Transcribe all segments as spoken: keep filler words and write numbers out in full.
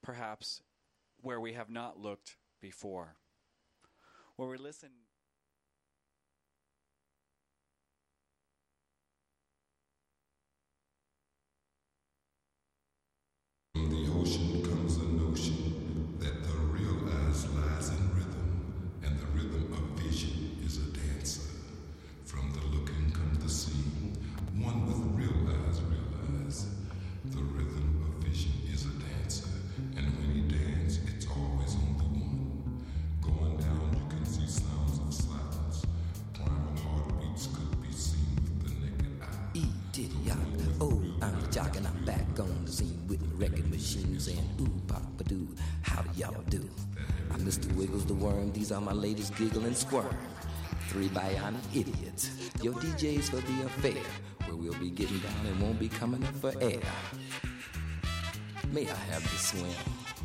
perhaps where we have not looked before. Where we listen. From the ocean comes a notion that the real us lies in rhythm, and the rhythm of vision is a dancer. From the looking comes the seeing, one with real eyes realize the rhythm of vision is a dancer, and when he dances, it's always on the one. Going down, you can see sounds of silence. Primal heartbeats could be seen with the naked eye. E-diddy-yop, oh, I'm the jock and I'm back on the scene with the record machine saying, ooh, pop-a-doo, how do y'all do? I'm Mister Wiggles the Worm, these are my ladies giggle and squirm. Three bionic idiots, your D Js for the affair, where we'll be getting down and won't be coming up for air. May I have the swing?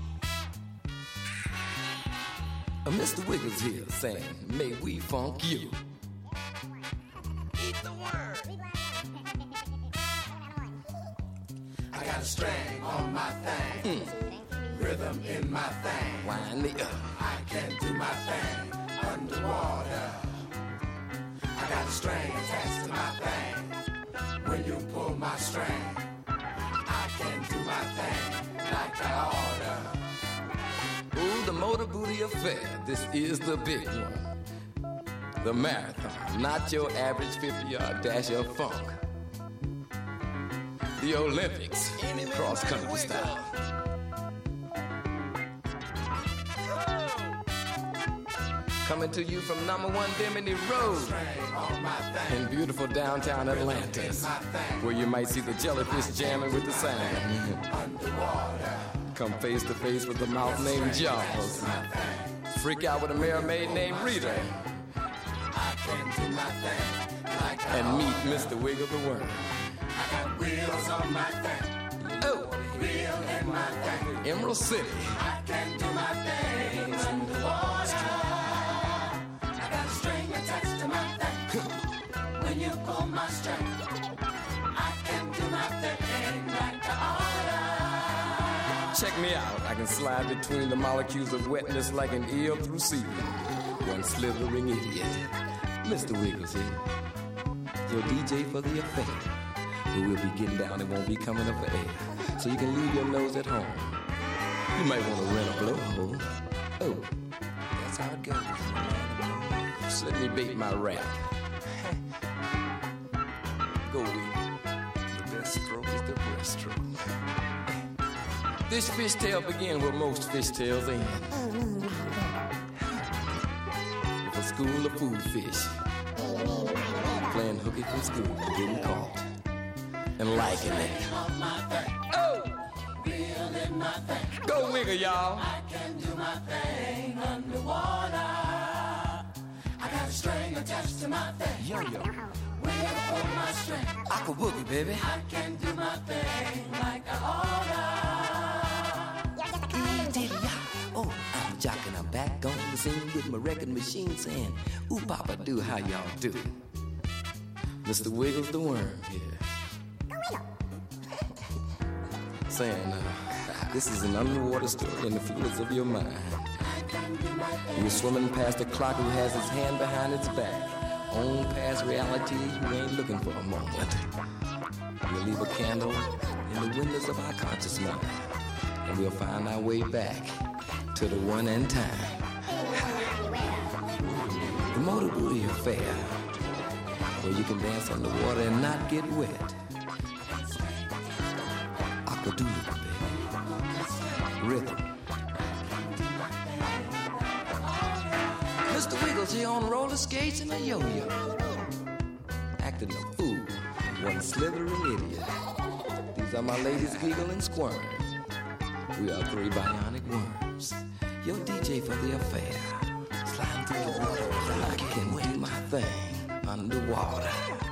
Uh, Mister Wiggles here saying, may we funk you. Eat the worm. I got a string on my thing, mm. Rhythm in my thing. Wind me up. I can do my thing underwater. I got a string attached to my thing. When you pull my string, I can do my thing like I oughta. Ooh, the Motor Booty Affair. This is the big one. The marathon, not your average fifty-yard dash of funk. The Olympics, cross-country style. Coming to you from number one Bimini Road in beautiful downtown Atlantis, where you might see the jellyfish jamming with the sand. Come face to face with the mouth named Jaws. Freak out with a mermaid named Rita. And meet Mister Wiggle the Worm. I got wheels on my thing. Oh, wheel in my thing. Emerald City. I can do my thing underwater. I got a string attached to my thing. When you pull my string, I can do my thing like I oughta. Check me out. I can slide between the molecules of wetness like an eel through seaweed. One slithering idiot. Mister Wiggles here. Your D J for the affair. But we'll be getting down and won't be coming up for air. So you can leave your nose at home. You might want to rent a blowhole. Oh, that's how it goes. Just let me bait my rap. Go with the best stroke is the breaststroke. This fishtail begin where most fishtails end. With a school of food fish. Playing hooky from school and getting caught. And liking it. Oh! Go wiggle, y'all. I can do my thing underwater. I got a string attached to my thing. Yo, yo. When you pull my string, Aqua boogie, baby. I can do my thing like I oughta. E-diddy-yop. Oh, I'm the jock and I'm back on the scene with my record machine saying, ooh, papa, do how y'all do. Mister Wiggles the Worm here. Saying, uh, this is an underwater story in the fluids of your mind. You're swimming past a clock who has his hand behind its back. On past reality, you ain't looking for a moment. We'll leave a candle in the windows of our conscious mind, and we'll find our way back to the one and time. The Motor Booty Affair, where you can dance underwater and not get wet. Aquadoodle, baby. Rhythm. Mister Wiggles here on roller skates and a yo-yo. Acting a fool, one slithering idiot. These are my ladies giggle and squirm. We are three bionic worms. Your D J for the affair. Sliding through the water, I can do my thing underwater.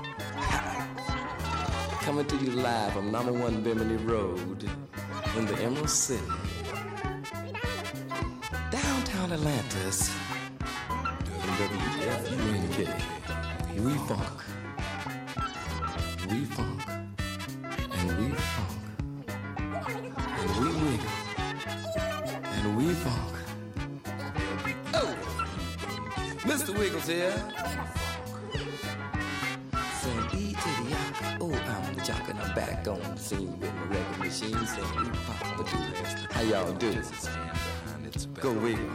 Coming to you live from number one Bimini Road in the Emerald City. Downtown Atlantis. W F U N K. We funk. We funk. And we funk. And we wiggle. Louis Funk. Oh, Mister Wiggles here. Saying E to the I. Oh, I'm the jock and I'm back on the scene with my record machine saying ooh, papa do. How y'all do? Go Wiggle.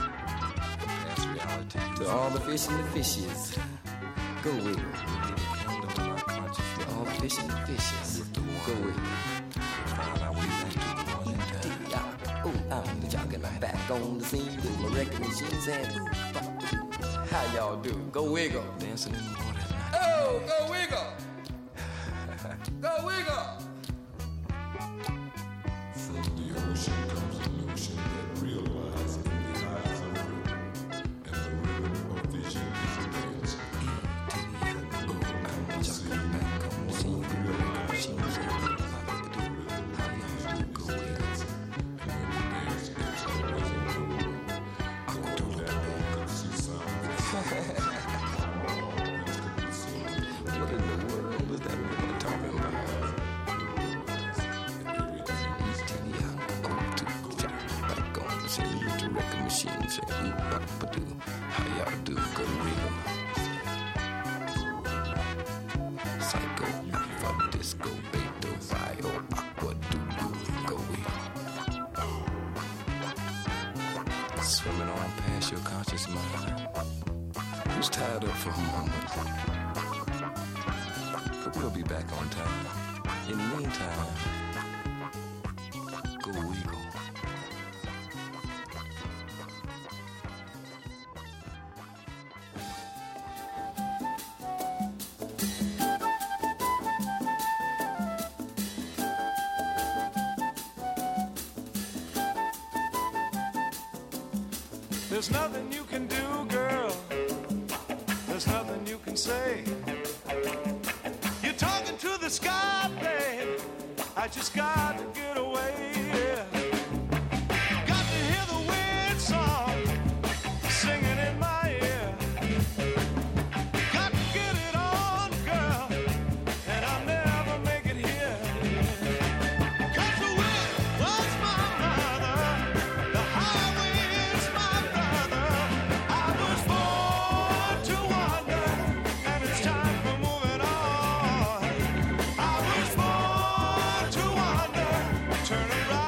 To all the fish and the fishes. Go Wiggle. To all the fish and the fishes. Go Wiggle. Oh, I'm the jock and I'm back on the scene with my record machine saying ooh, papa. How y'all do? Go Wiggle. Dancing in the water at night. Oh, go Wiggle. Go Wiggle. From the ocean comes a notion that realizes in the eyes of rhythm, and the rhythm of vision is a dance. What in the world is that woman talking about? Back on the scene with the record machine saying, ooh, papa do. How y'all do? Go Wiggle. Psycho, alpha, disco, beto, bio, aqua, do, go Wiggle. Swimming on past your conscious mind. Who's tied up for a moment? But we'll be back on time. In the meantime, go Wiggle. There's nothing you can do, girl. There's nothing you can say. You're talking to the sky, babe. I just got to get away. Yeah. Got to hear the wind song singing in my ear. Got to get it on, girl, and I'll never make it here. 'Cause the wind was my mother, the highway is my brother. I was born to wander, and it's time for moving on. I was born to wander, turning right.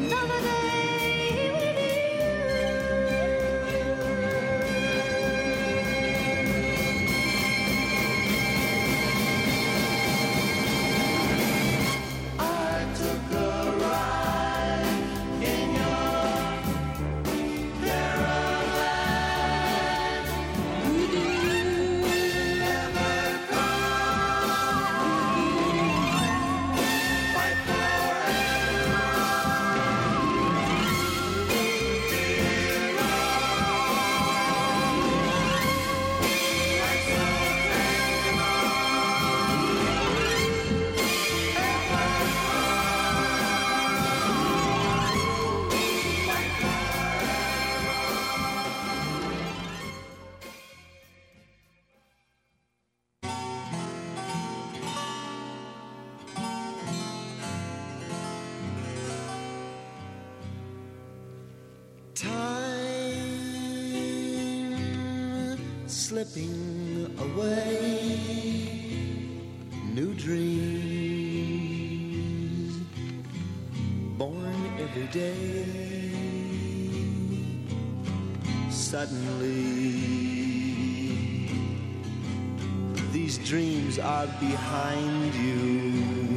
another day with I took a ride in your caravan. Would you ever come? Fight time slipping away, new dreams born every day. Suddenly, these dreams are behind you.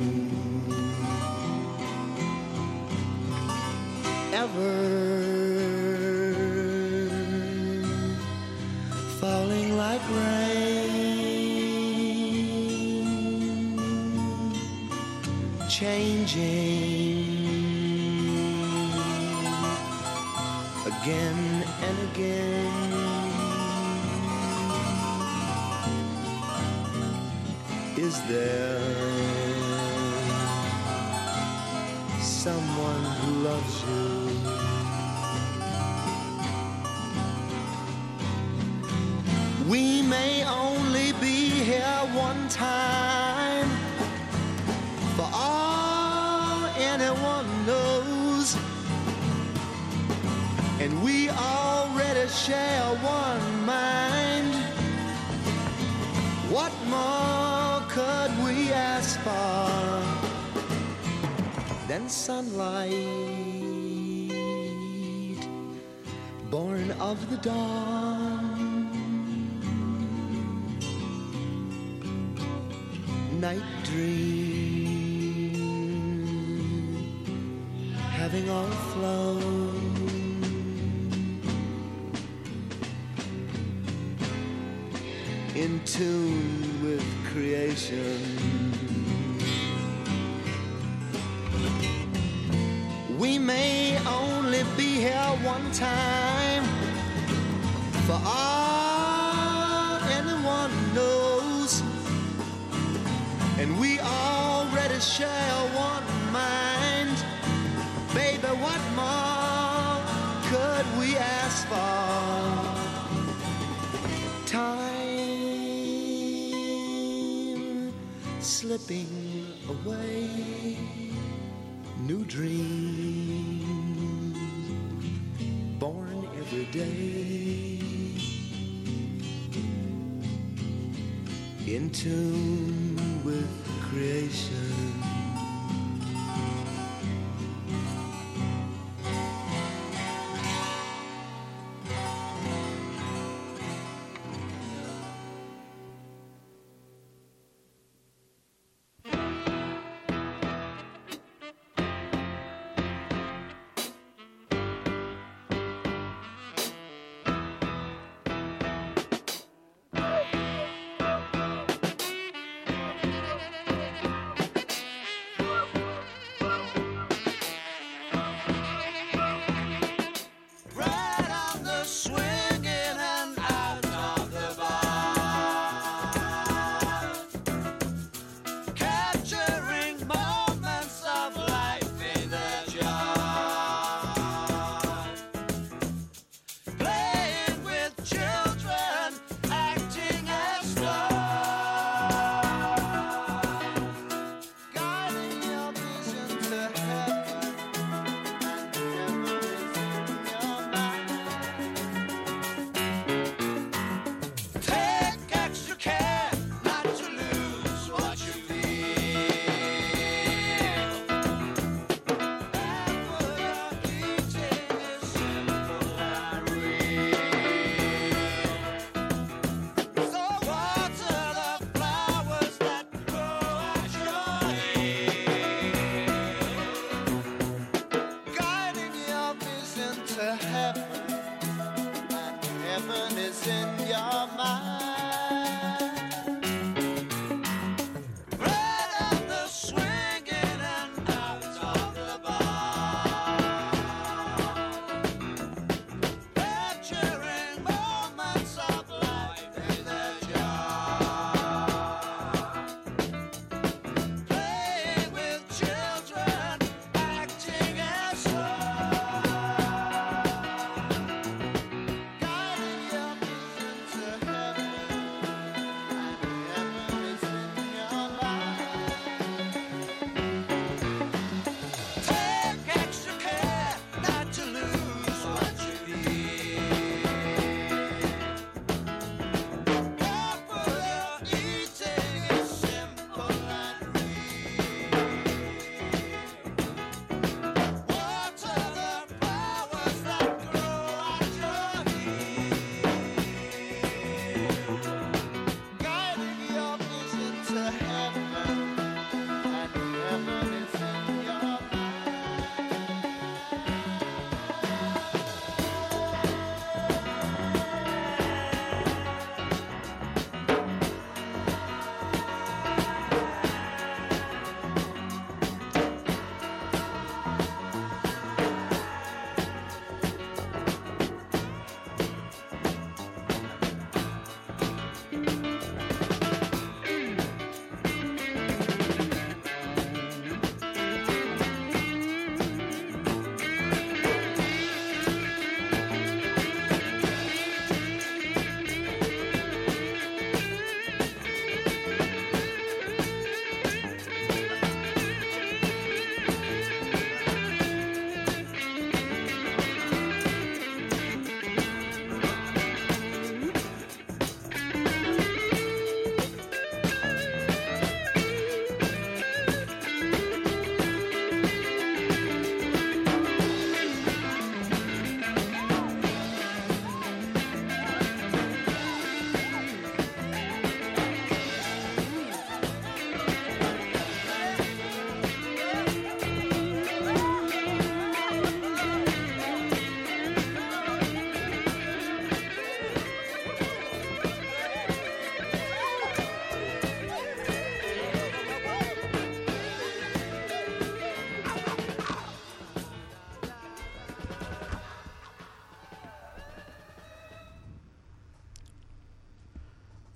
Ever falling like rain, changing again and again. Is there someone who loves you? We may only be here one time, for all anyone knows, and we already share one mind. What more could we ask for than sunlight born of the dawn? Night dream having all flown, in tune with creation. We may only be here one time, for all anyone knows, and we already share one mind. Baby, what more could we ask for? Time slipping away, new dreams born every day, in tune with creation.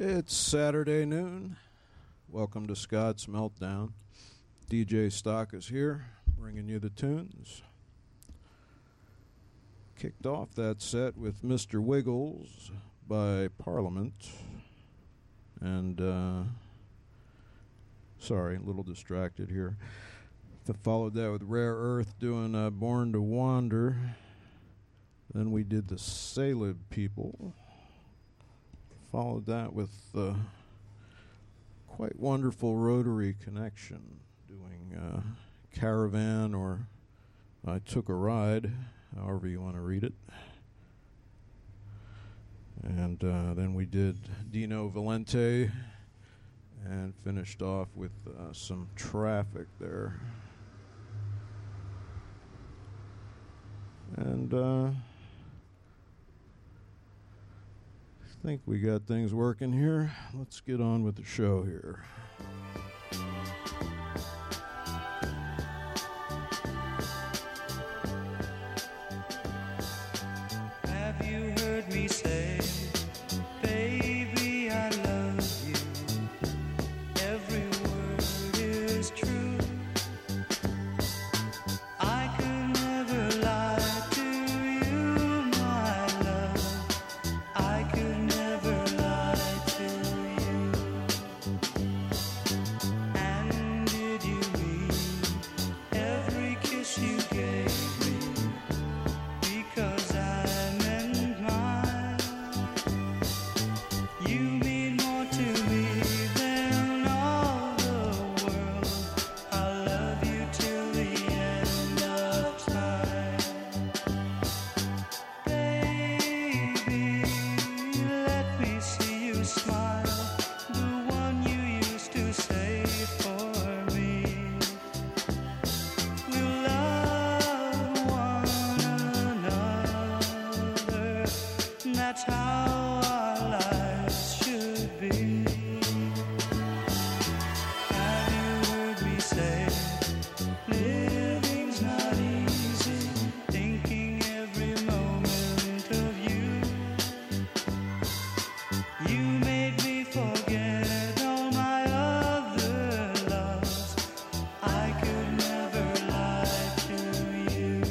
It's Saturday noon. Welcome to Scott's Meltdown. D J Stock is here, bringing you the tunes. Kicked off that set with Mister Wiggles by Parliament. And, uh, sorry, a little distracted here. F- followed that with Rare Earth doing uh, Born to Wander. Then we did the Salib People. Followed that with the quite wonderful Rotary Connection doing uh, Caravan, or I Took a Ride, however you want to read it. And uh, then we did Dino Valente and finished off with uh, some Traffic there. And uh, I think we got things working here. Let's get on with the show here. Have you heard me say, baby, I love you? Every word is true. I could never lie to you, my love. I could never lie to you. And did you mean every kiss you gave me? Because I meant mine. You mean more to me than all the world. I'll love you till the end of time. Baby, let me see you smile, the one you used to say for me. We'll love one another. That's how our lives should be. Have you heard me say, living's not easy, thinking every moment of you. You made me forget all my other loves. I could never lie to you.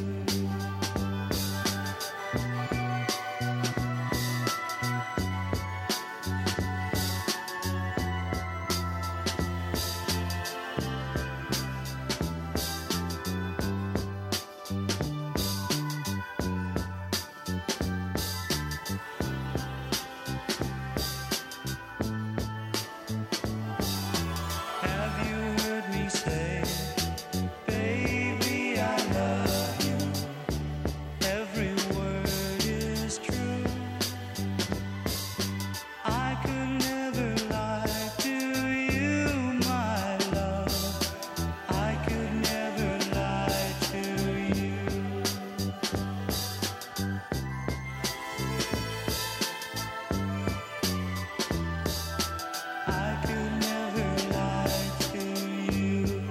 Have you heard me say, baby, I love you? Every word is true. I could never lie to you, my love. I could never lie to you. I could never lie to you.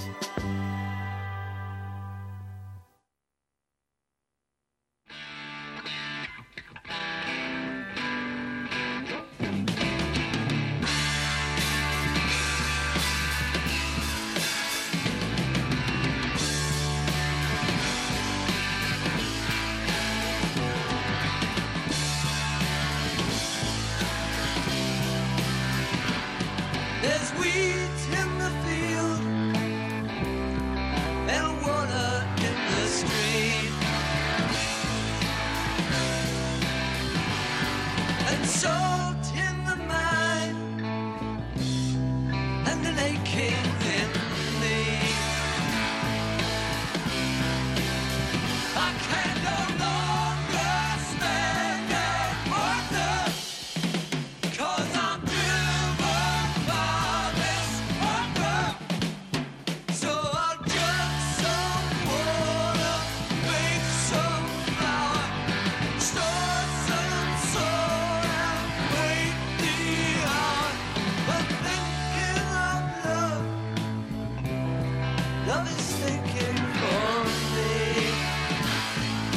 There's weeds in the field and water in the stream, and salt in the mine, and an aching in me. I can no longer stand and wonder, 'cause I'm driven by this hunger. So I'll drink some water, make some flour, store some soul and wait the hour. But thinking of love, love is thinking for me.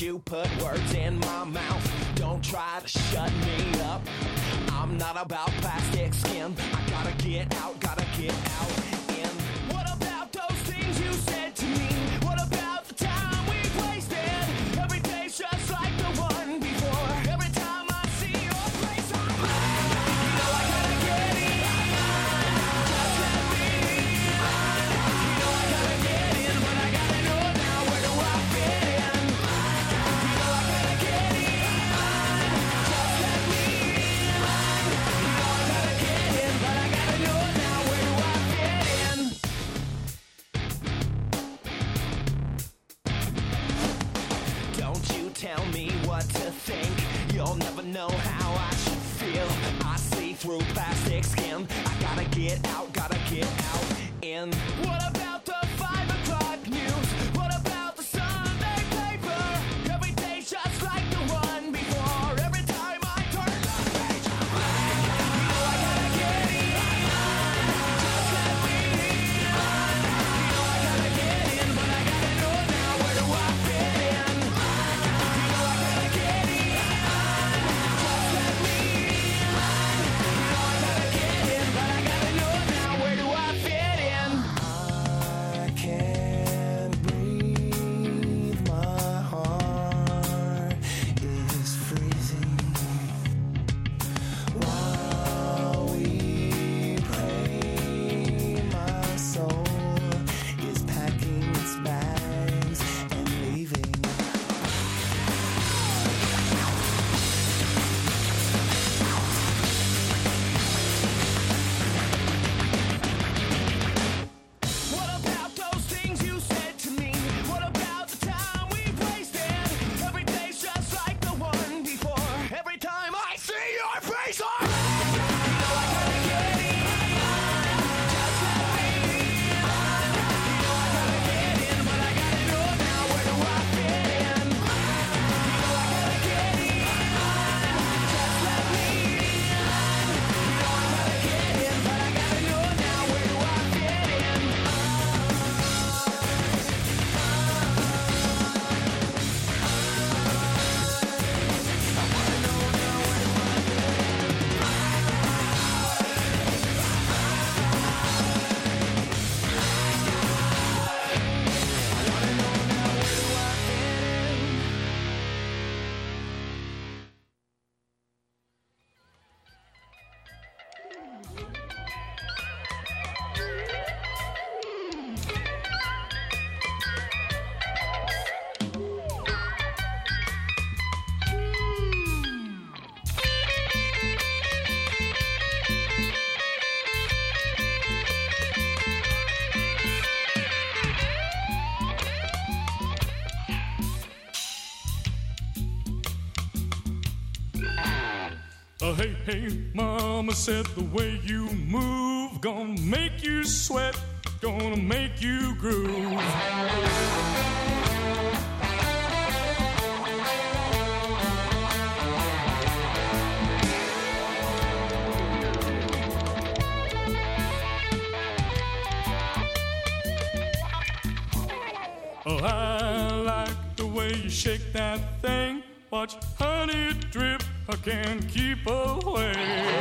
you put words in my mouth. Don't try to shut me up. I'm not about plastic skin. I gotta get out, gotta get out. And what about those things you said to me? What about the time we wasted? Every day's just like the one before. Every time I see your face, I'm blind. You know I gotta get in. Just let me in. You know I gotta get in, but I gotta know now, where do I fit in? You know I gotta get in. Just let me in. You know I gotta get in, but I gotta know now, where do I fit in? Don't you tell me what to think. You'll never know how I should feel. I see through plastic skin. I gotta get out, gotta get out. And what about the five o'clock news? What about the Sunday paper? Every day's just like the one before. Every time I turn the page, I'm blind. You know I gotta get in. Just let me in. You know I gotta get in, but I gotta know now, where do I fit in? You know I gotta get in. Just let me in. You know I gotta get in, but I gotta know now, where do I fit in? I can't breathe. My heart is freezing. While we pray, my soul is packing its bags and leaving. What about those things you said to me? What about the time we wasted? Every day's just like the one before. Every time I see your face, I'm you know I gotta get in. Just let me in. You know I gotta get in, but I gotta know now, where do I fit in? You know I gotta get in. Just let me in. You know I gotta get in, but I gotta know now, where do I fit in? Uh, hey, hey, mama said the way you move gonna make you sweat, gonna make you groove. Oh, I like the way you shake that thing. Watch honey drip, I can't keep away.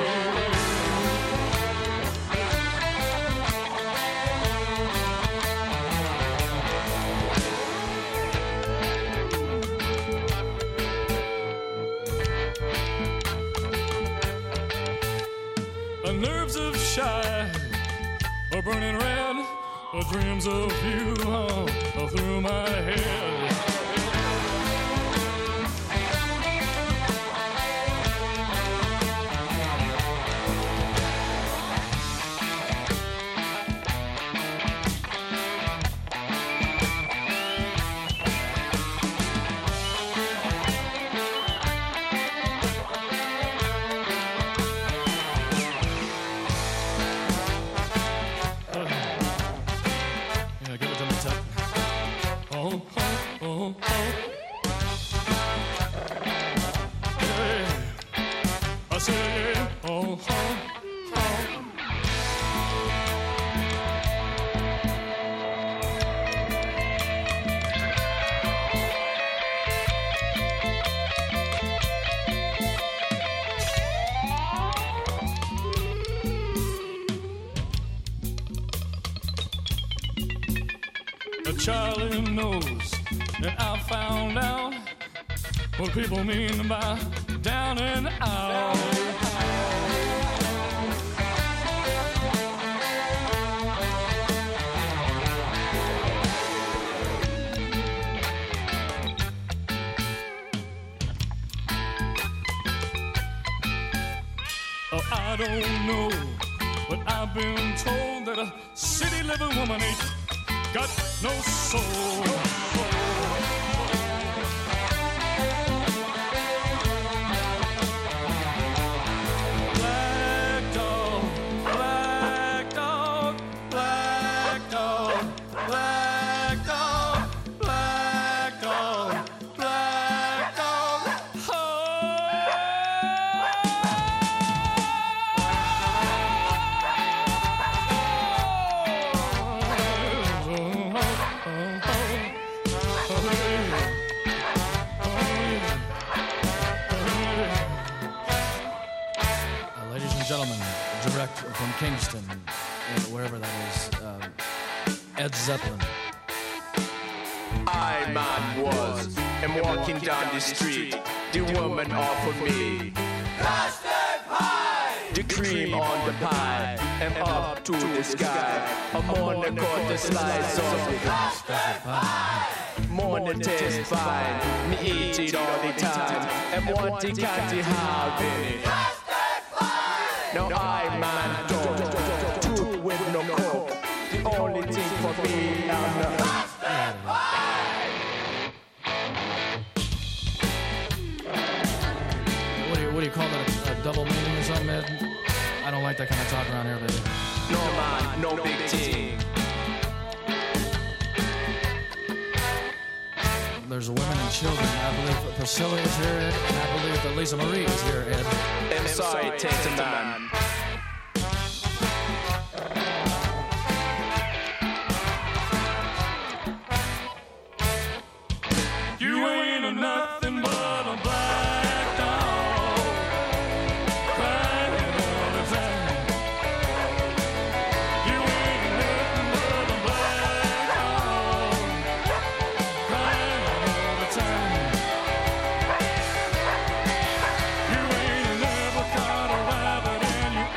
The nerves of shy are burning red. The dreams of you are through my head. Yeah, give it to me, Tuck. Oh, oh, oh, oh. Yeah. I say, yeah. Oh, oh, oh. Charlie knows that I found out what people mean by down and out. Oh, I don't know, but I've been told that a city living woman ain't got no soul. Black dog, black dog, black dog, black dog, black dog, black dog. Ladies and gentlemen, direct from Kingston, uh, wherever that is, uh, Ed Zeppelin. I, man, was, am walking down the street. The woman offered me custard pie, the cream on the pie, and up to the sky. I'm on the quarter slice of the custard pie. Morning taste fine, me eat it all the time, and want the candy having it. Now I, man, don't truth with no coke. The only thing for me, I'm the custard pie. What do you, what do you call that? A, a double meaning or something, Ed? I don't like that kind of talk around here, baby. No man, no big thing. There's women and children. I believe Priscilla is here, Ed, and I believe that Lisa Marie is here, Ed. I'm sorry, Tatum man. You ain't a nothing but a black dog, crying all the time. You ain't a nothing but a black dog, crying all the time. You ain't never caught a rabbit and you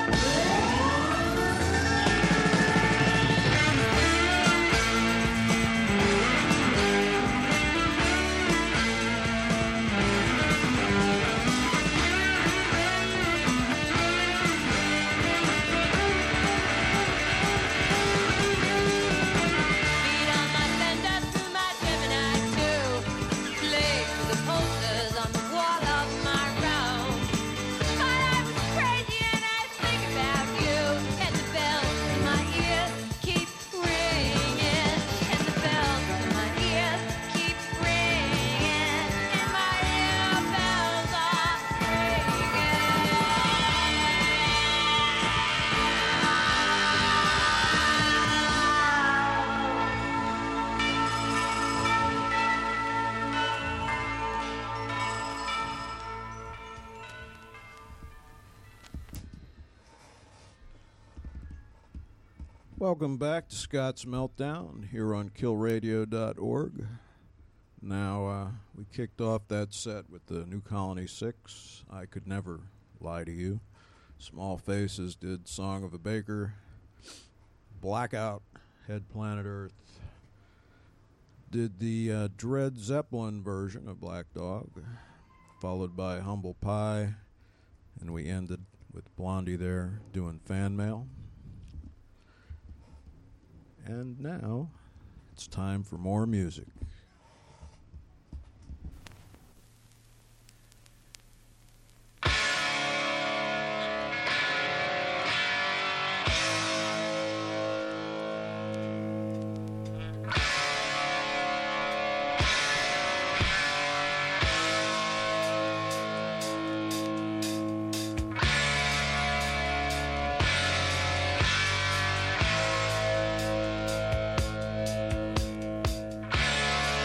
Welcome back to Scott's Meltdown here on kill radio dot org. Now, uh, we kicked off that set with the New Colony Six, I Could Never Lie to You. Small Faces did Song of a Baker. Blackout, Head Planet Earth, did the uh, Dred Zeppelin version of Black Dog, followed by Humble Pie, and we ended with Blondie there doing Fan Mail. And now, it's time for more music. Thank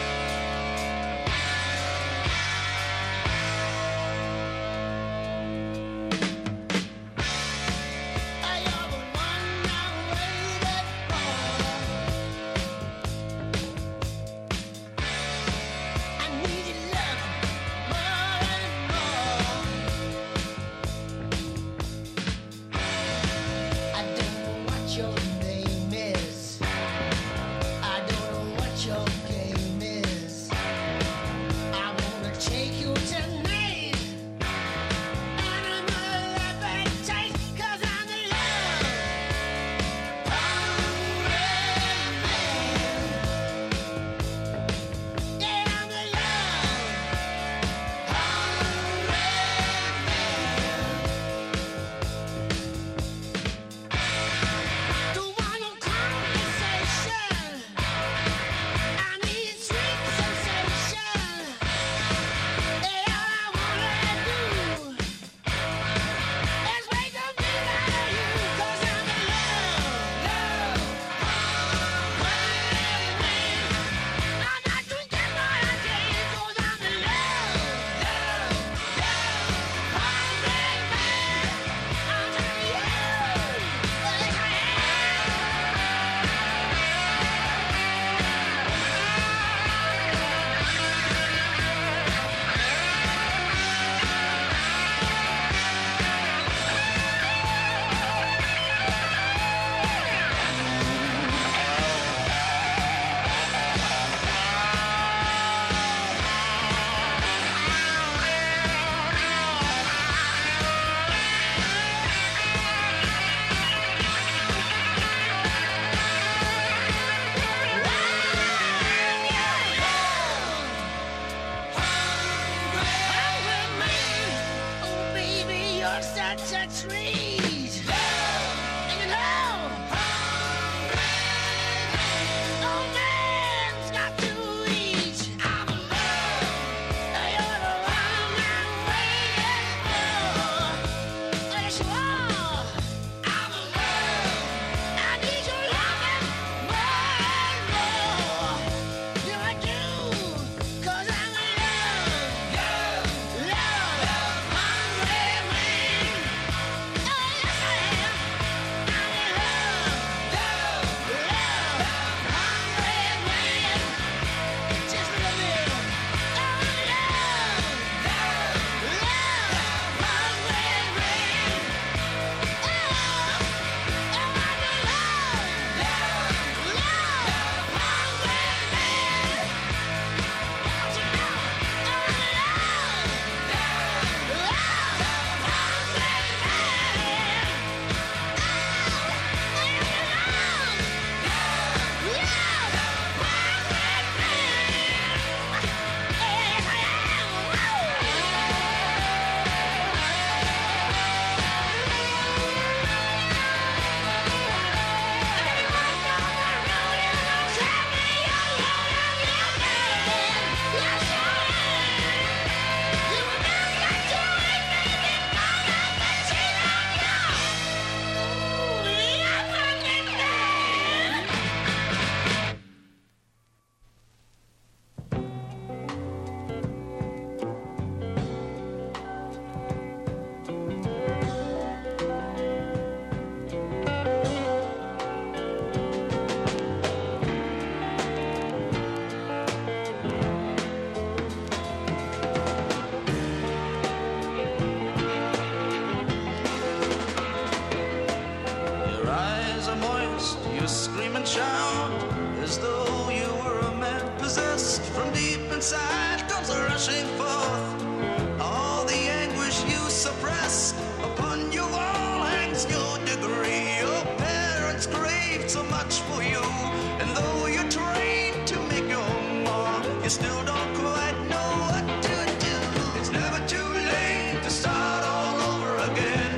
lost, you scream and shout as though you were a man possessed. From deep inside comes a rushing forth all the anguish you suppressed. Upon your wall hangs your degree. Your parents craved so much for you, and though you're trained to make your mark, you still don't quite know what to do. It's never too late to start all over again.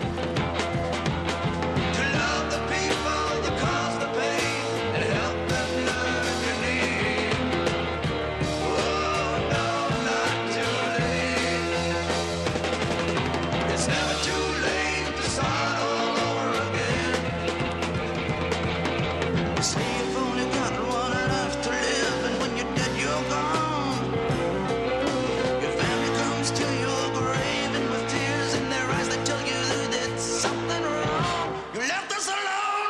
To love the people that cause the pain and help them learn your name. Oh no, not too late. It's never too late to start all over again. You say you've only got one life to live, and when you're dead, you're gone. Your family comes to your grave, and with tears in their eyes, they tell you that something wrong. You left us alone.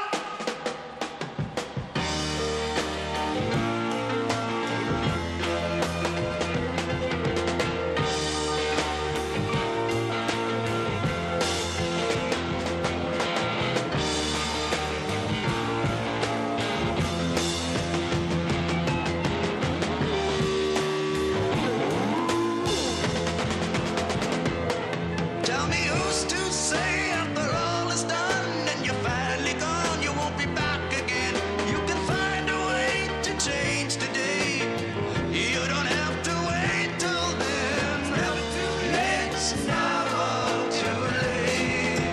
Tell me who's to say after all is done and you're finally gone, you won't be back again. You can find a way to change today. You don't have to wait till then. Never too late. It's never too late.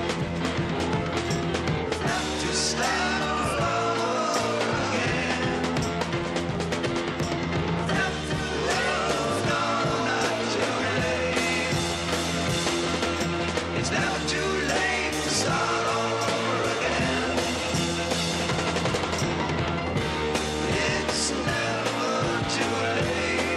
Have to start all over again. Have to love, no, not too late. It's never too late to start all over again. It's never too late.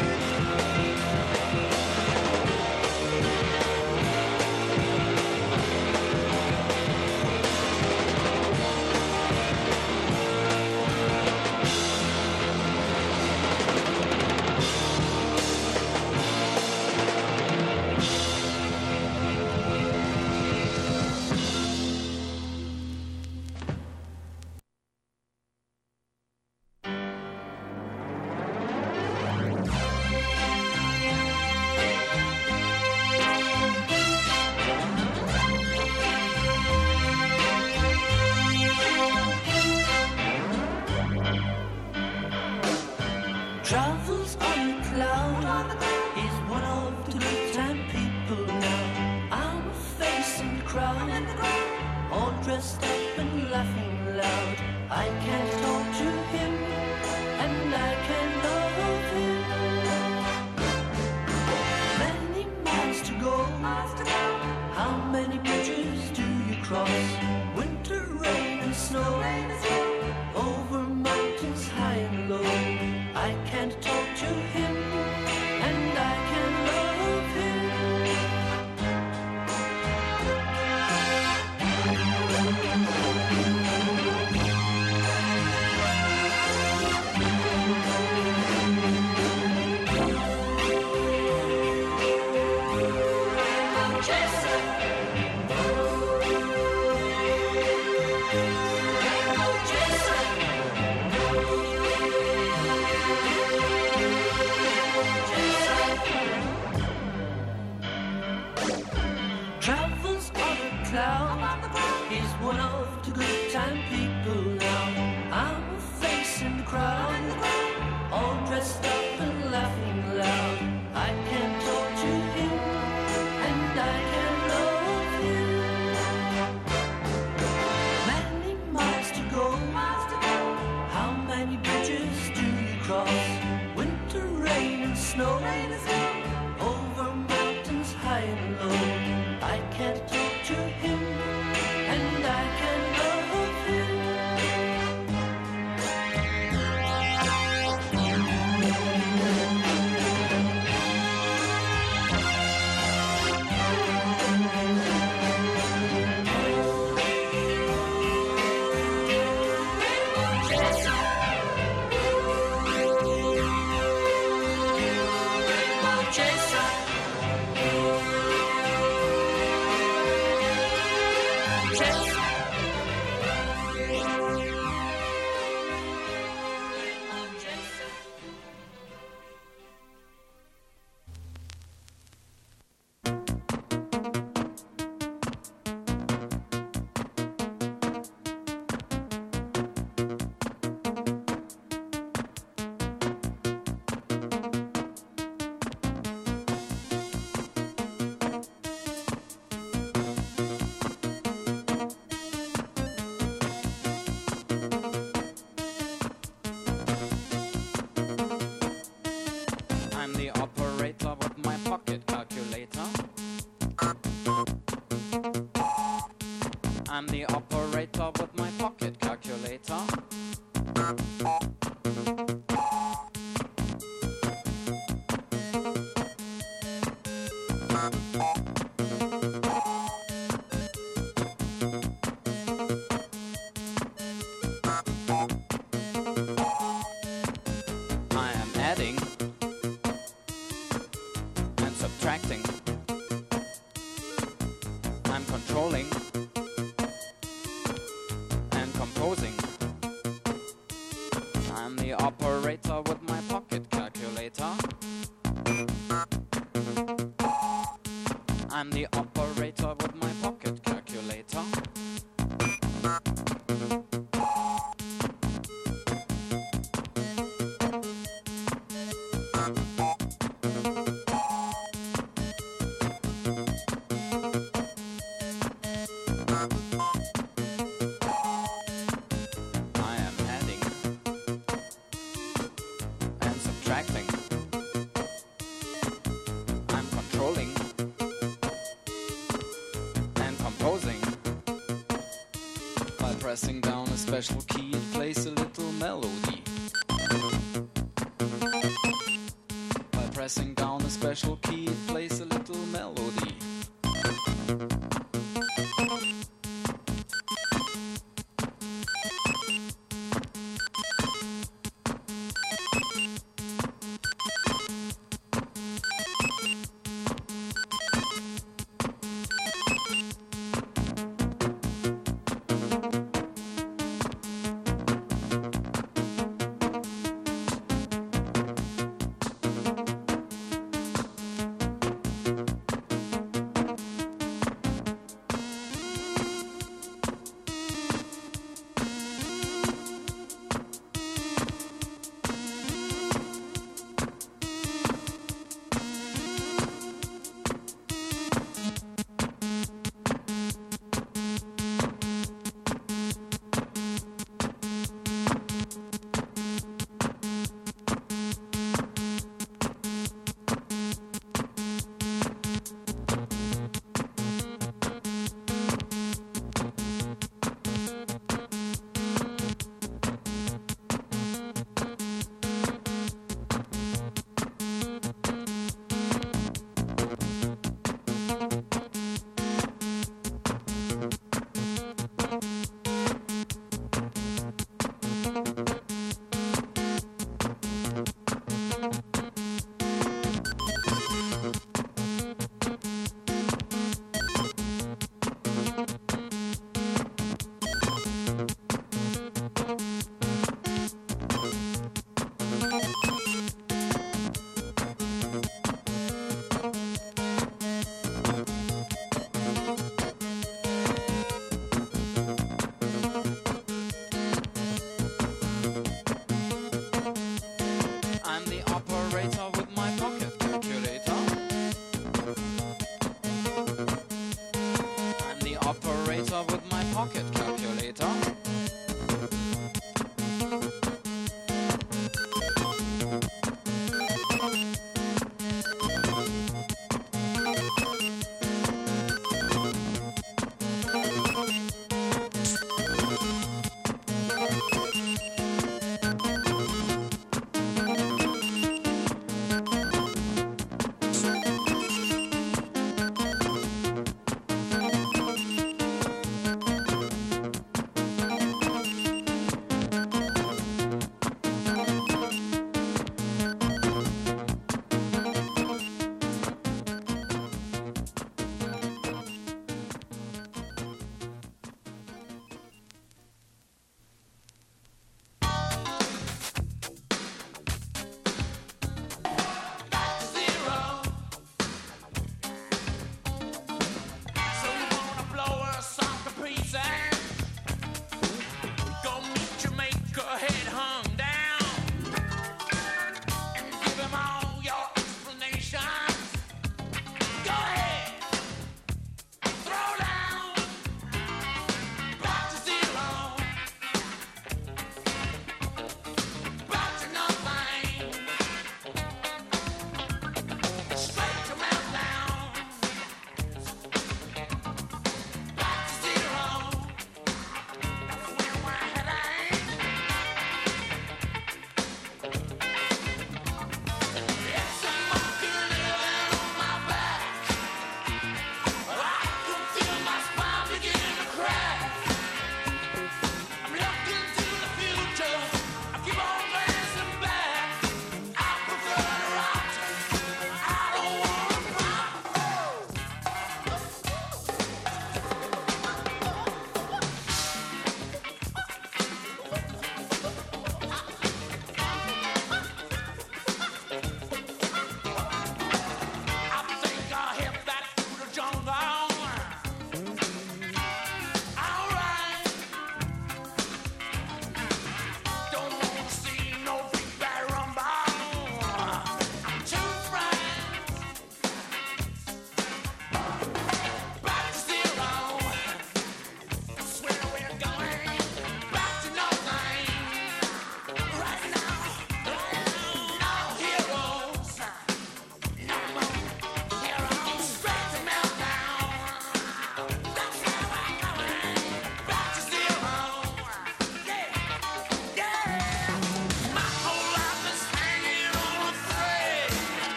Travels on a cloud. He's one of the good time people now. I'm a face in the crowd, all dressed up and laughing loud. I can't talk to him, and I can love him. Many miles to go. How many bridges do you cross? Winter, rain and snow, over mountains high and low. I can't talk to him, and I can love him. Jason. Travels on a cloud. He's one of the good time people now. I'm a face in the crowd, all dressed up and laughing loud. I can't talk to him, and I can love him. Many miles to go. How many bridges do you cross? Winter, rain and snow, over mountains high and low. I can't talk to him, and I can love him. I'm the operator with my pocket calculator. I am adding and subtracting. I'm controlling and composing. I'm the operator with my pocket calculator. I'm the operator with my pocket calculator. I am adding and subtracting. I'm controlling and composing. By pressing down a special key, it plays a little melody. By pressing down a special key, it plays a little melody. I'm the operator with my pocket calculator. I'm the operator with my pocket calculator. Straight to meltdown. Back to zero.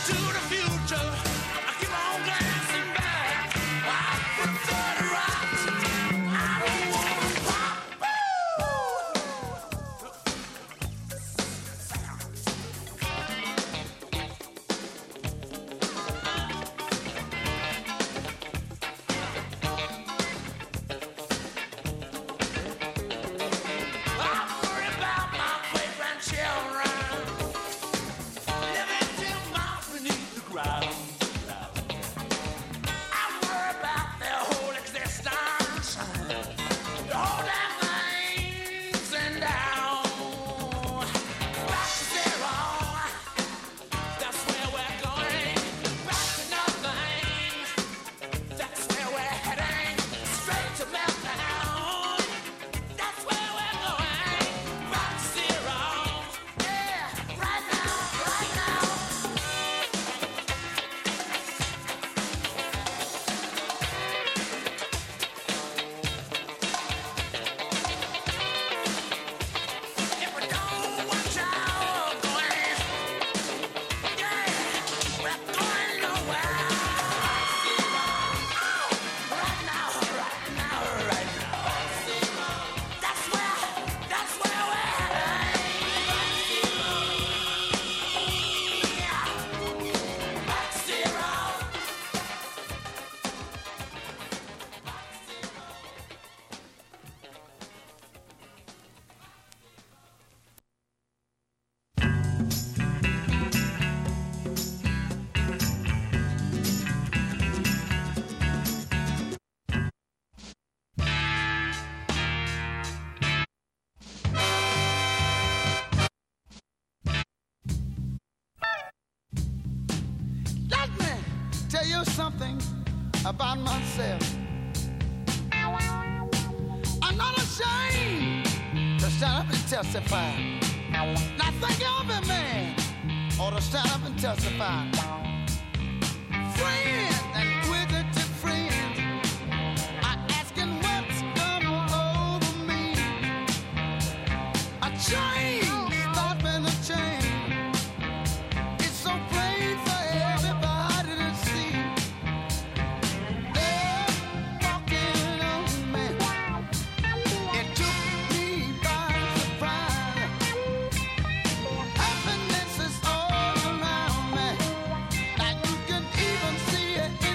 to the future. I keep on glancing back. I prefer to rock. I don't wanna pop. I'm worried about my great grandchildren living till miles beneath the ground. I'm worried about their whole existence, the whole damn thing's and down. Back to zero, that's where we're going. Back to nothing, that's where we're heading. Straight to meltdown, that's where we're going. Back to zero, yeah, right now, right now. If we don't watch out, going, yeah, we're going nowhere. Right now, right now, right now. That's where, that's where we're heading. Back to zero. Let me tell you something about myself. I'm not ashamed to stand up and testify. Now think every man ought to stand up and testify. Friends and inquisitive friends are asking what's come over me. A change, stop in a change. It's so plain for everybody to see. They're walking on me. It took me by surprise. Happiness is all around me. Like you can even see it in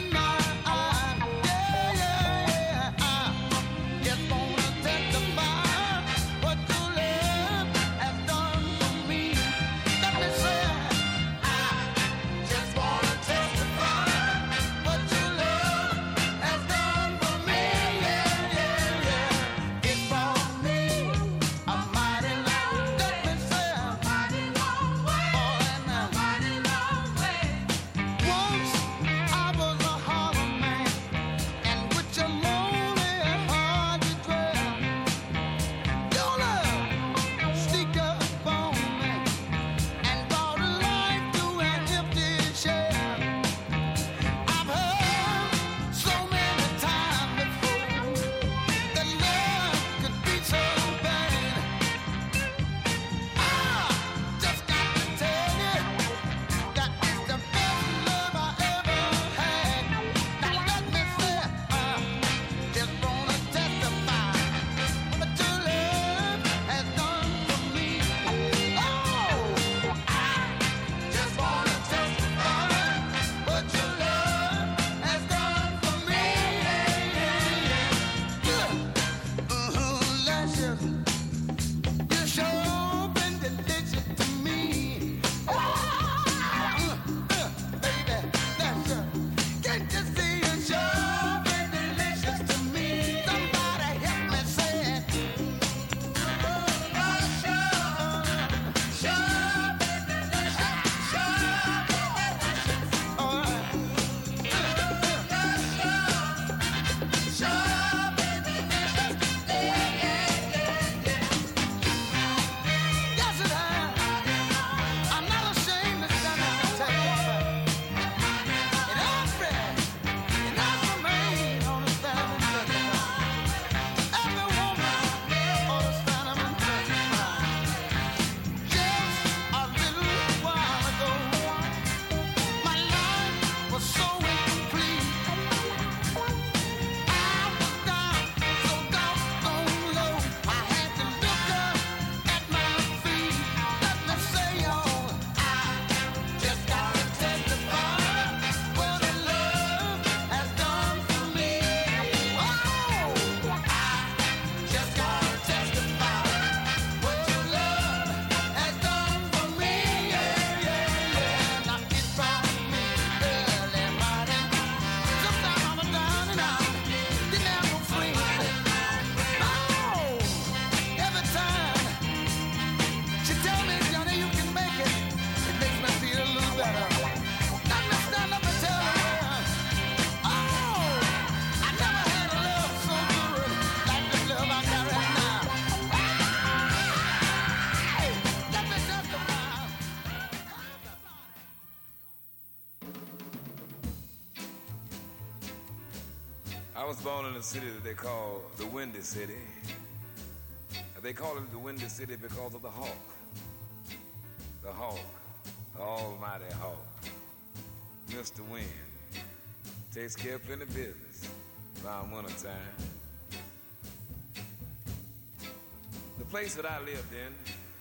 was born in a city that they call the Windy City. They call it the Windy City because of the hawk. The hawk, the almighty hawk. Mister Wind takes care of plenty of business around wintertime. The place that I lived in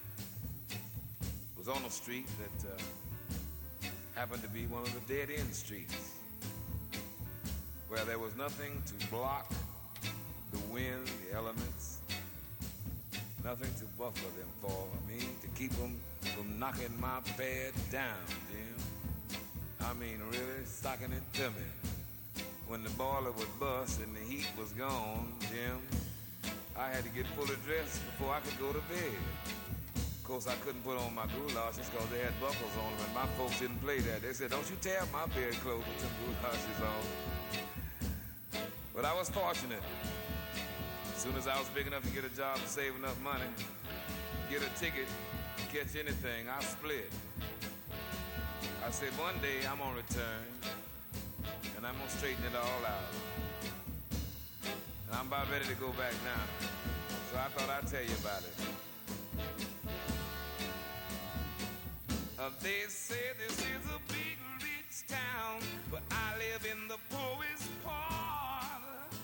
was on a street that uh, happened to be one of the dead-end streets, where there was nothing to block the wind, the elements, nothing to buffer them for. I mean, to keep them from knocking my bed down, Jim. I mean, really stocking it to me. When the boiler would bust and the heat was gone, Jim, I had to get fully dressed before I could go to bed. Of course, I couldn't put on my goulashes because they had buckles on them, and my folks didn't play that. They said, don't you tear up my bed clothes with some goulashes on. But I was fortunate. As soon as I was big enough to get a job to save enough money, get a ticket, catch anything, I split. I said, one day I'm gonna return, and I'm gonna straighten it all out. And I'm about ready to go back now. So I thought I'd tell you about it. Uh, they say this is a big, rich town, but I live in the poorest part.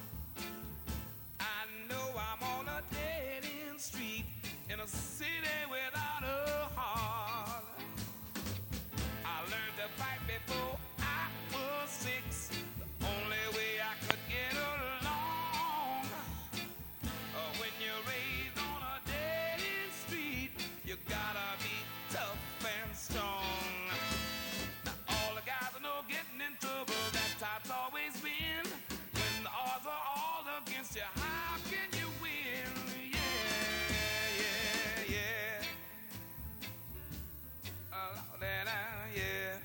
I know I'm on a dead-end street in a city without a heart. I learned to fight before I was six. The only way I could get along. Uh, when you're raised on a dead-end street, you gotta be tough and strong. Now all the guys I know getting in trouble, that's how it's always been. When the odds are all against you, how can you win? Yeah, yeah, yeah. Oh, that I, yeah.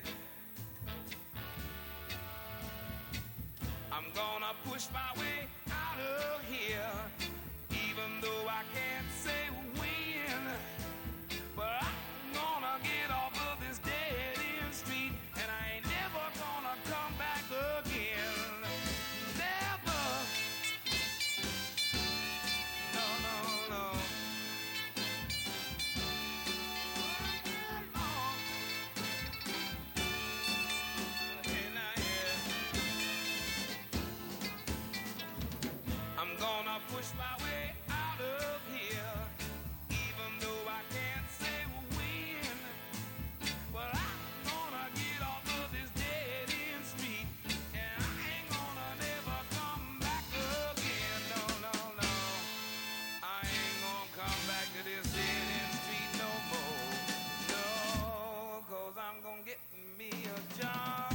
I'm gonna push my way out of here, even though I can't say when. But I'm gonna get off of this dead-end street, and I ain't never gonna come back again. Never. No, no, no. And I, yeah. I'm gonna push my way out of here, even though I can't say when. But I'm gonna get off of this dead-end street, and I ain't gonna never come back again. No, no, no. I ain't gonna come back to this dead-end street no more. No, 'cause I'm gonna get me a job.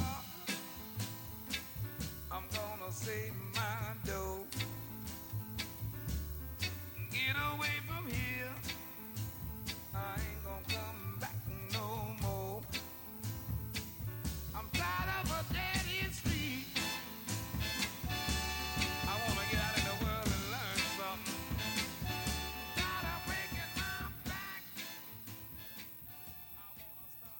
I'm gonna save my dough. Get away from here. I ain't gonna come back no more. I'm tired of a dead-end street. I wanna get out in the world and learn something. Tired of breaking my back. I wanna start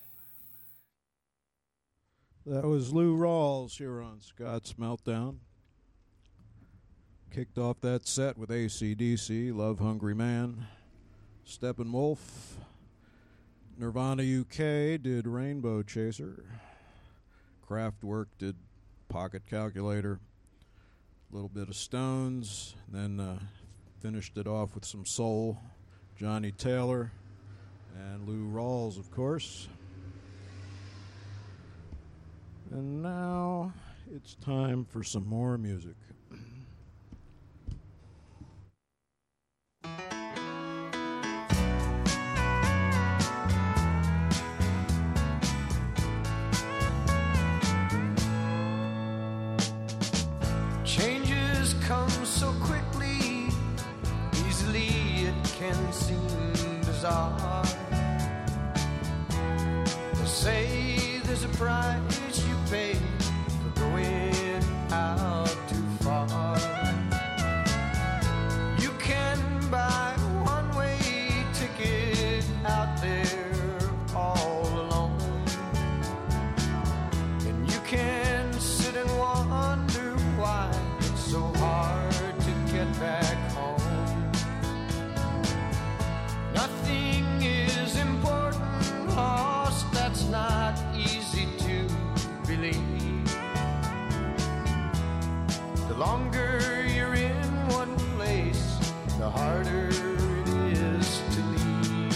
using my mind. That was Lou Rawls here on Scott's Meltdown. Kicked off that set with A C D C, Love Hungry Man. Steppenwolf. Nirvana U K did Rainbow Chaser. Kraftwerk did Pocket Calculator. A little bit of Stones. Then uh, finished it off with some soul. Johnny Taylor and Lou Rawls, of course. And now it's time for some more music. Changes come so quickly, easily it can seem bizarre. They say there's a price you pay for going out too far. You can buy a one-way ticket out there all alone, and you can sit and wonder why it's longer you're in one place, the harder it is to leave.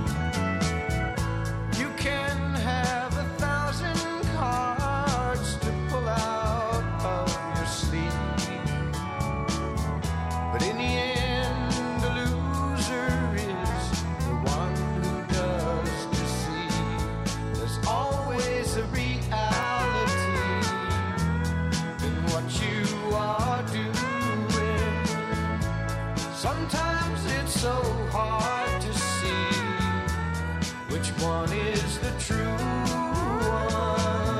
You can have a thousand cards to pull out of your sleeve, but in the end, the loser is the one who does deceive. There's always a reality in what you are doing. Sometimes it's so hard to see which one is the true one.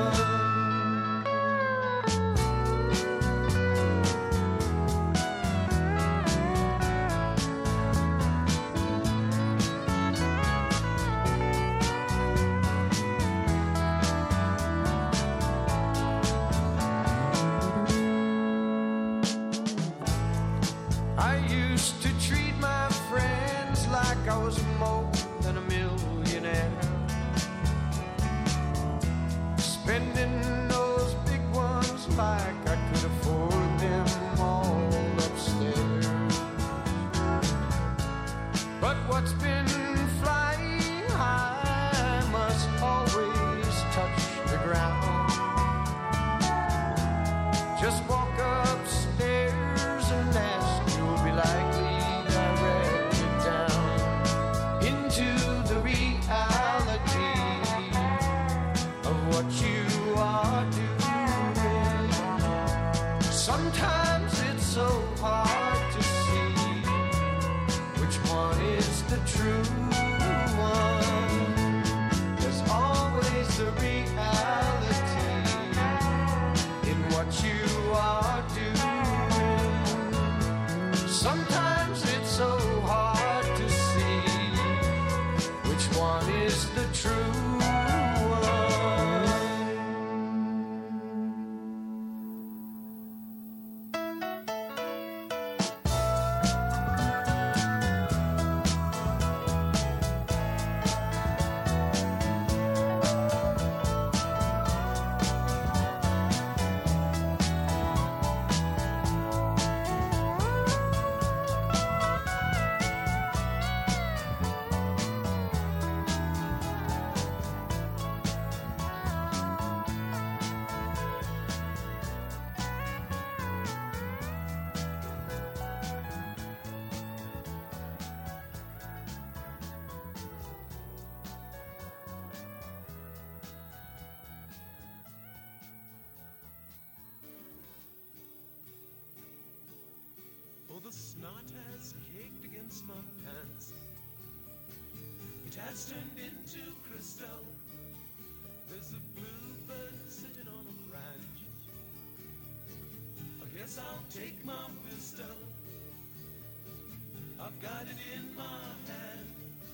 I used to treat my friends like I was more than a millionaire, spending those big ones like I could afford them all upstairs. But what's been flying high must always touch the ground. Just walk upstairs and ask, you'll be likely directed down into the reality of what you are doing. Sometimes it's so hard to see which one is the true one. There's always the reality in what you are doing. Sometimes it's so hard to see which one is the true one. Oh, the snot has caked against my pants. It has turned into crystal. There's a bluebird sitting on a branch. I guess I'll take my pistol. I've got it in my hand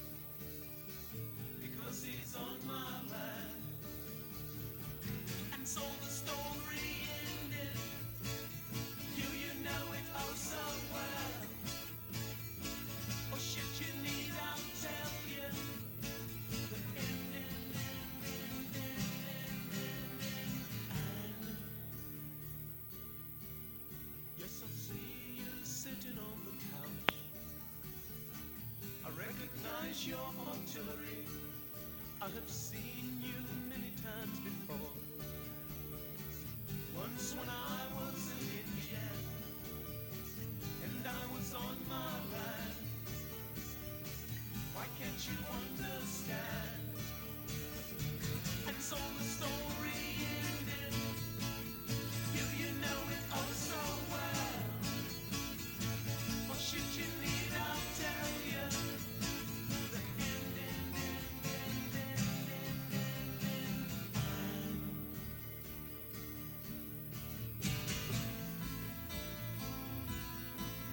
because he's on my land. And so the story ended. You, you know it oh so well. Oh shit, you need, I'll tell you. The end, end, end, end, end, end, end, end. Yes, I see you sitting on the couch. I recognize your artillery. I have seen you many times before. Once when I was an Indian and I was on my land. Why can't you understand? And so the story ended. You, you know it oh so well. What should you need, I'll tell you. The end, end, end, end, end, end, end, end.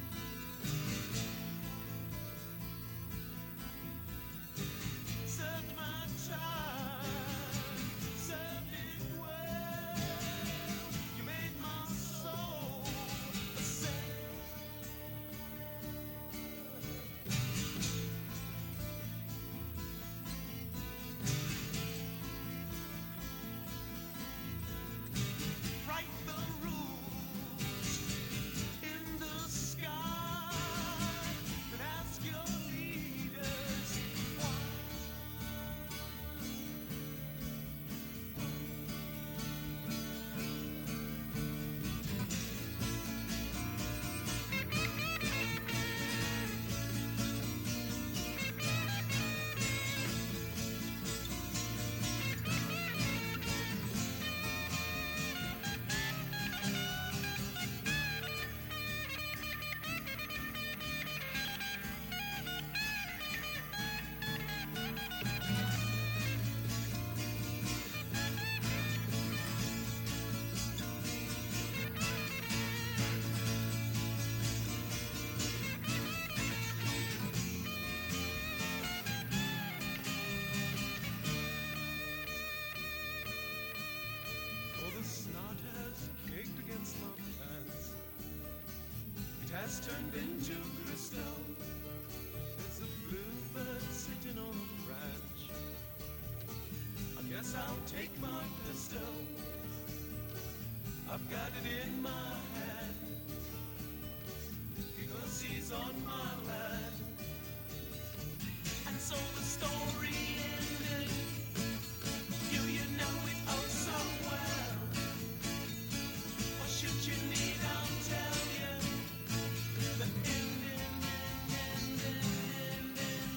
Served has turned into crystal. There's a bluebird sitting on a branch. I guess I'll take my pistol. I've got it in my hand because he's on my land. And so the story ended. You, you know it oh so well. Or should you need, I'll tell you. The ending, ending, ending, ending.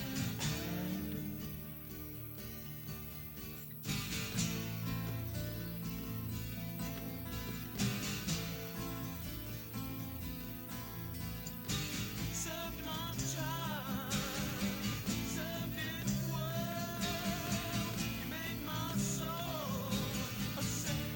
Served my time, served it well. You made my soul a saint.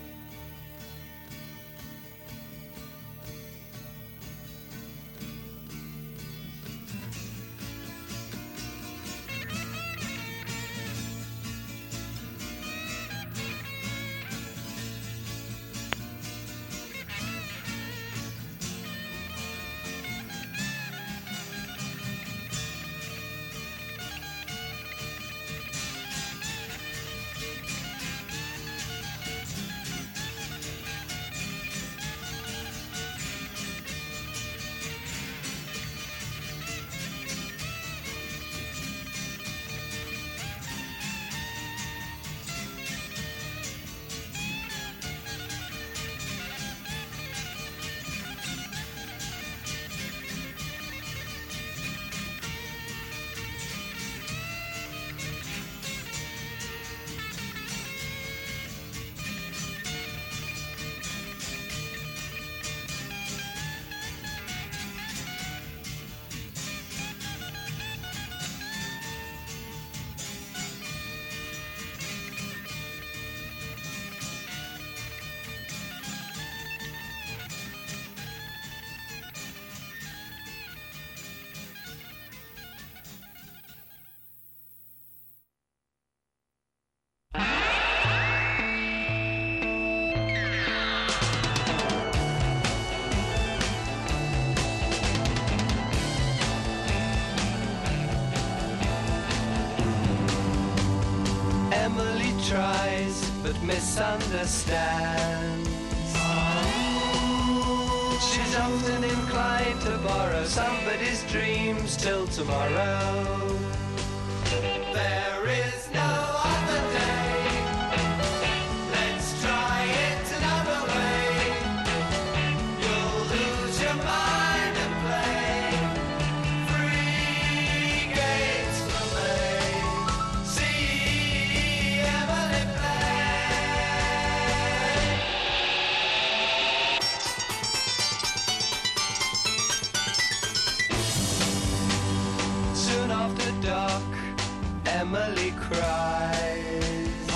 Emily tries but misunderstands. She's often inclined to borrow somebody's dreams till tomorrow. There is no other day. Let's try it another way. You'll lose your mind and play free games for me. See Emily play. Soon after dark, Emily cries,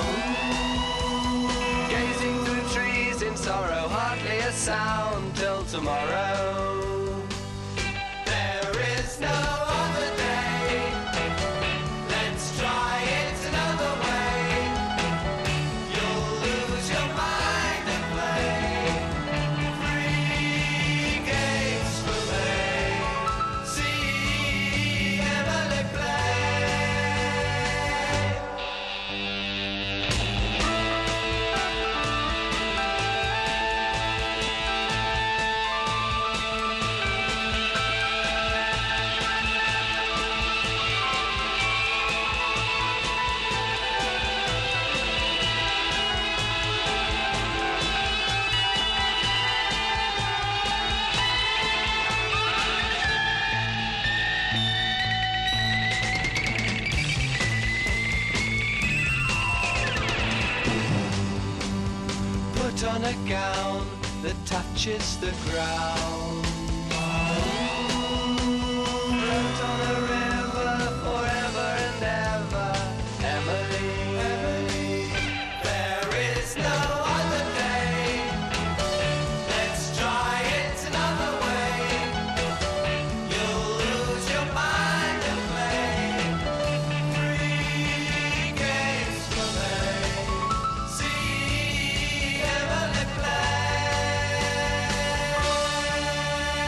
gazing through trees in sorrow, hardly a sound till tomorrow. There is no other day. Let's try it another way. You'll lose your mind and play free games for me. See Emily play. Put on a gown that touches the ground. Float on a river forever and ever. Emily, Emily. There is no other day. Let's try it another way. You'll lose your mind and play free games for me. See Emily play.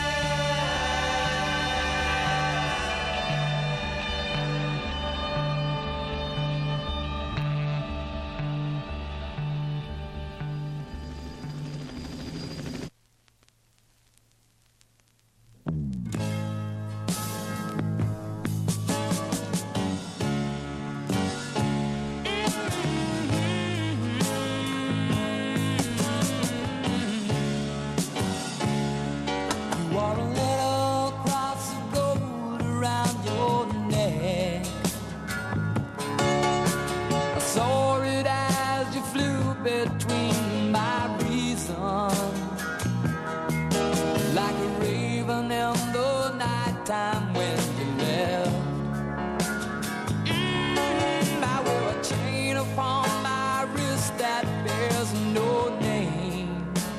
between my reason, like a raven in the nighttime when you left. Mm, I wear a chain upon my wrist that bears no name.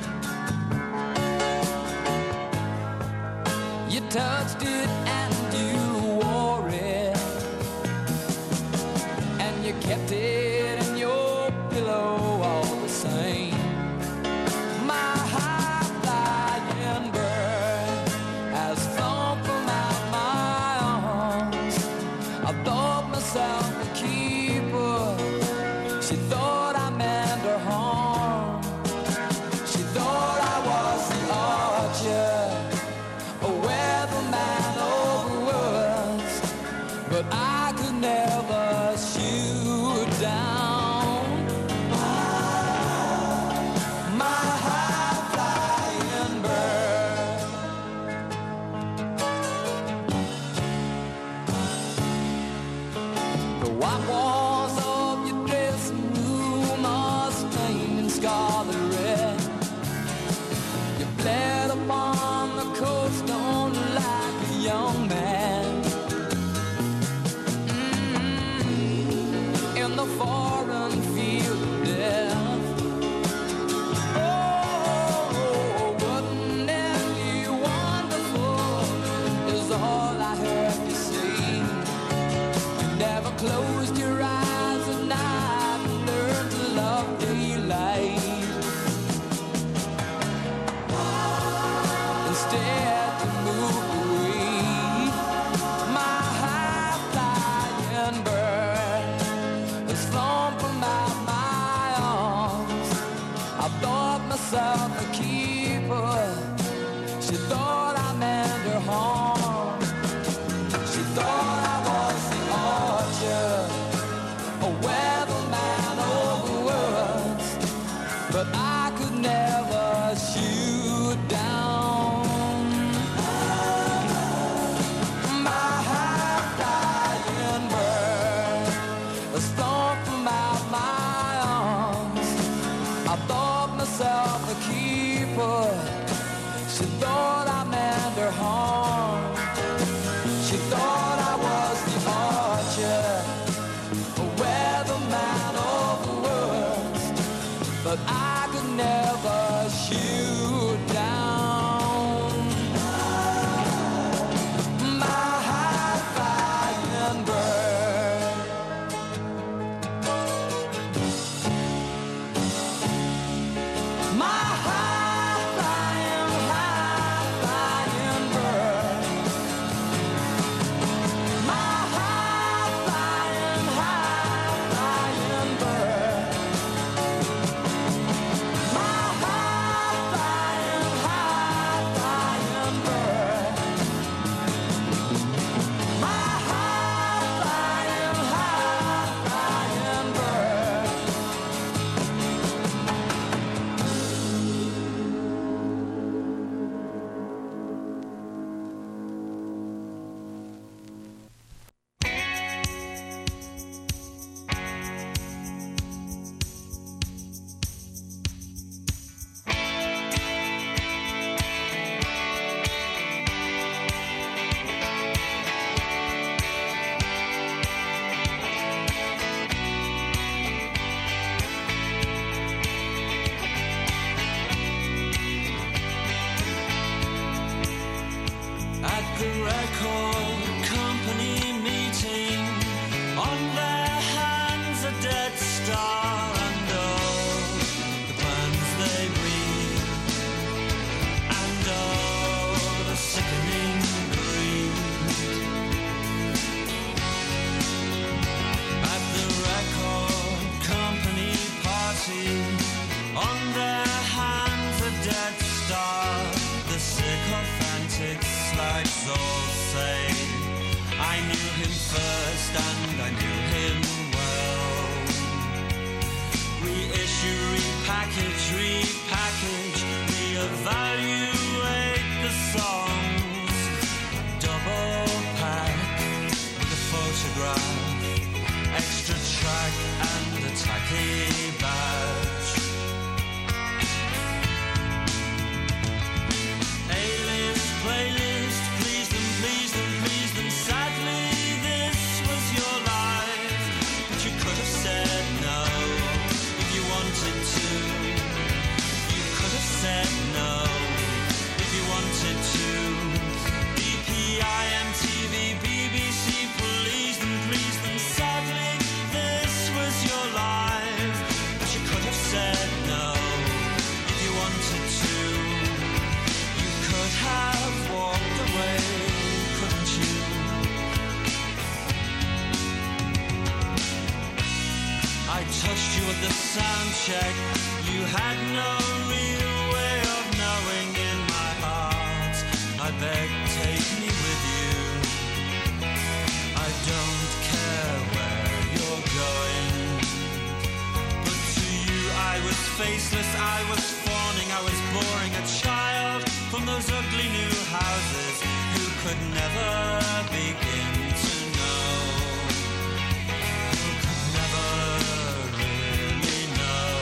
You touched it and you wore it, and you kept it in your pillow all the same. My high-flying bird has flown from out my arms. I thought myself a keeper. She thought I meant her harm. She thought I was the archer, a weatherman over woods, but I could never shoot down my high-flying bird. The white walls of your dressing room are stained in scarlet red. You bled upon the cold stone like a young man. Mm, in the foreign field of death. Oh, wouldn't it be wonderful is all I heard you say. You never closed your eyes at night and learned to love daylight. Instead to move away, my high-flying bird has flown from out my arms. I thought myself a keeper. She thought I meant her harm. She thought I was the archer, a weatherman over woods, but I could never shoot down my high-flying bird has flown from out my arms. I thought myself a keeper. She thought I meant her harm. She thought I was the archer, a weatherman over woods, but I could never shoot down my high-flying bird. My high-flying, high-flying bird. My high-flying, high-flying bird. My high-flying, high-flying bird. My high-flying, high-flying bird. At the record company meeting, on their hands a dead star, and oh, the plans they breathe, and oh, the sickening greed. At the record company party, on their hands a dead star, the sycophantic slags all say, I knew him first and I knew him well. Reissue, repackage, repackage, reevaluate the songs. Double pack with a photograph, extra track and a tacky badge. check. You had no real way of knowing in my heart. I beg, take me with you. I don't care where you're going, but to you I was faceless, I was fawning, I was boring, a child from those ugly new houses who could never begin to know, who could never really know.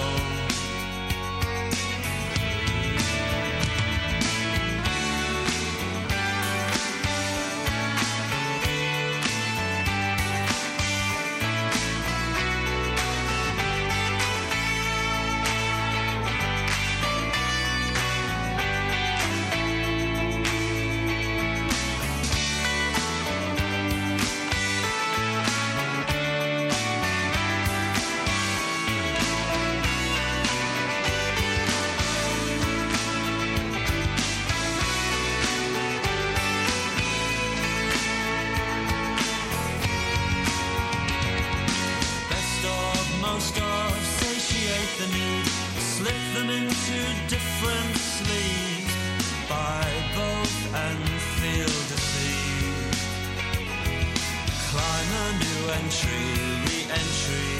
Most of satiate the need, slip them into different sleeves, buy both and feel deceived. Climb a new entry, re-entry.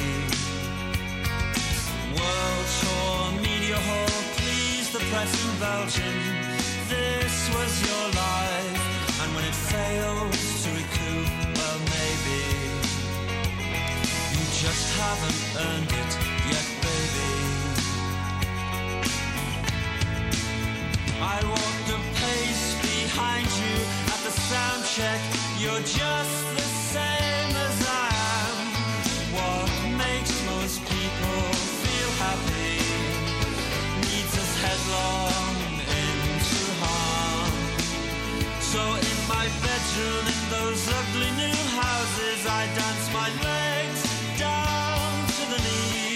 World tour, media hall, please the press in Belgium. This was your life, and when it fails to recoup, well maybe just haven't earned it yet, baby. I walked a pace behind you at the sound check. You're just the same as I am. What makes most people feel happy leads us headlong into harm. So in my bedroom, in those ugly new houses, I dance my legs down to the knees.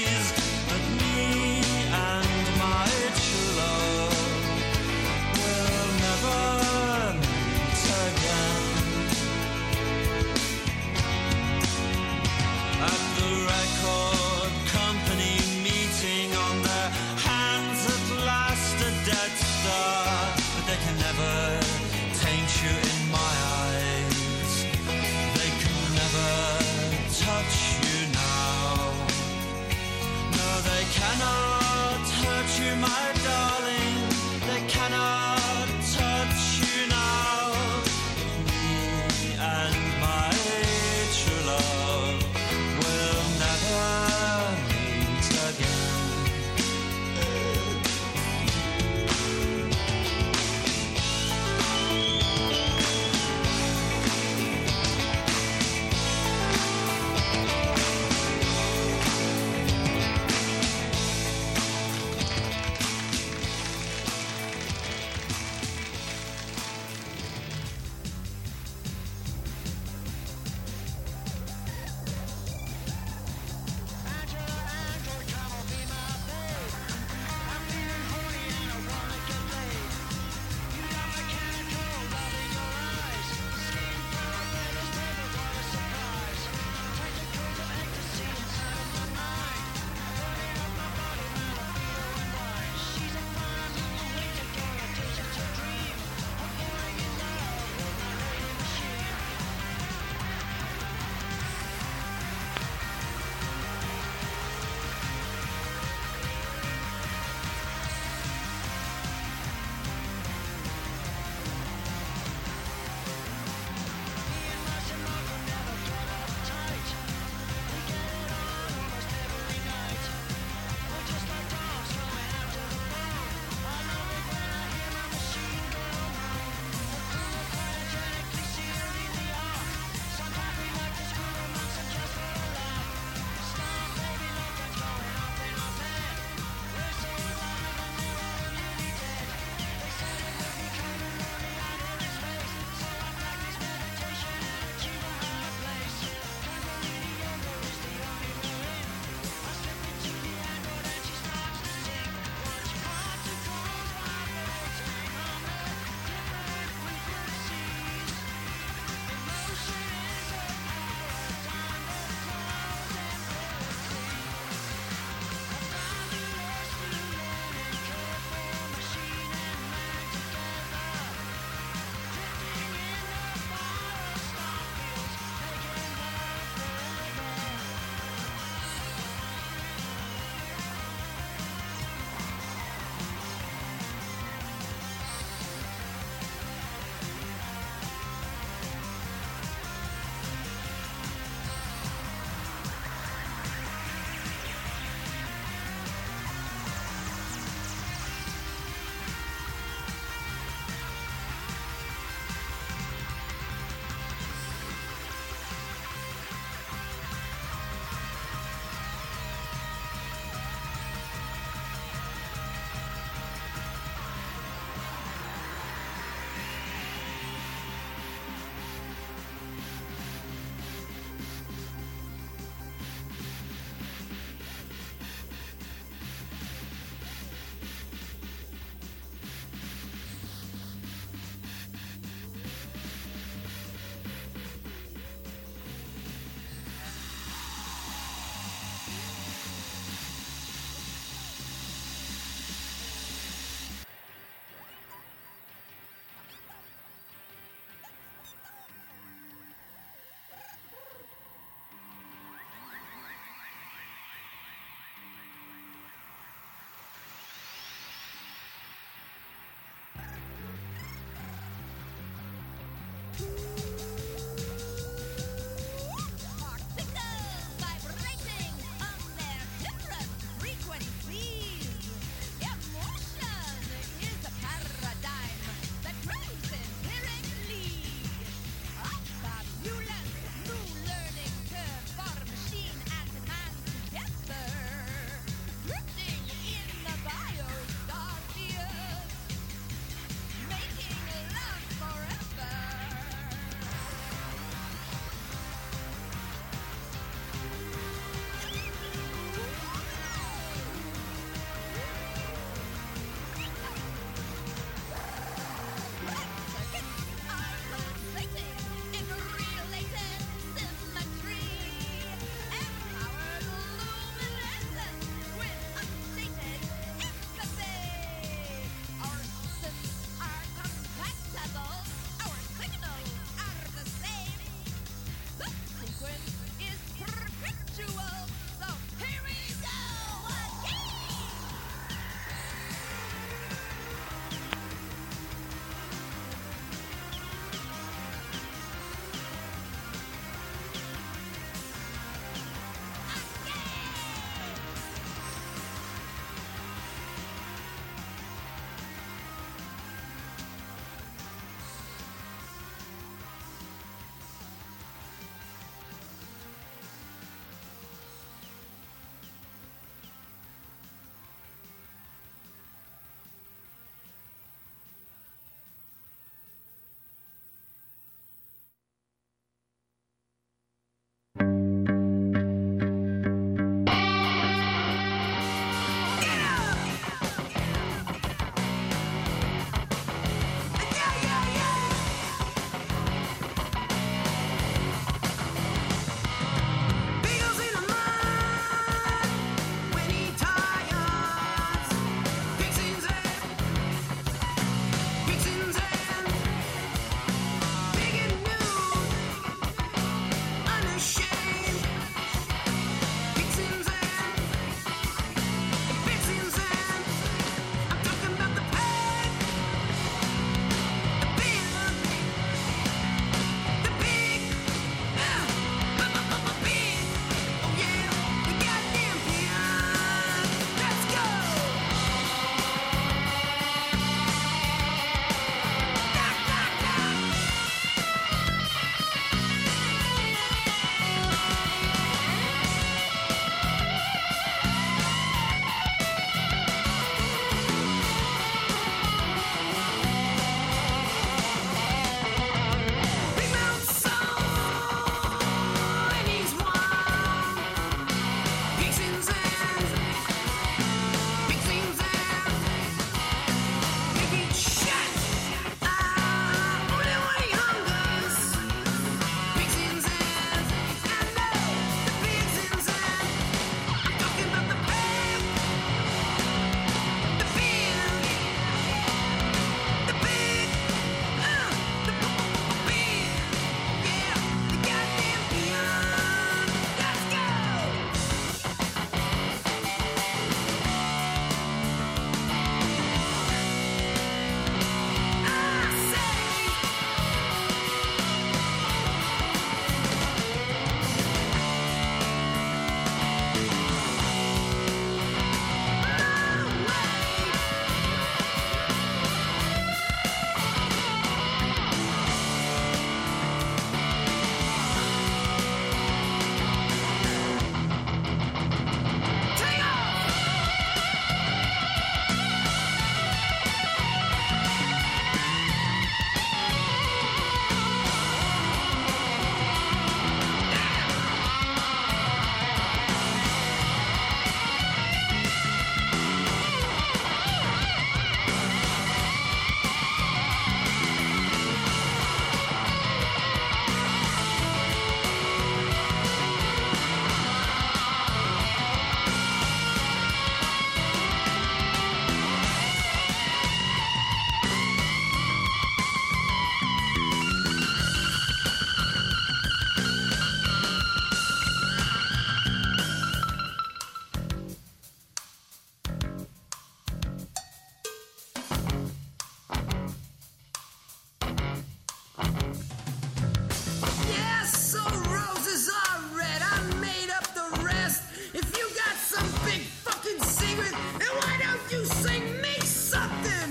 Sing me something.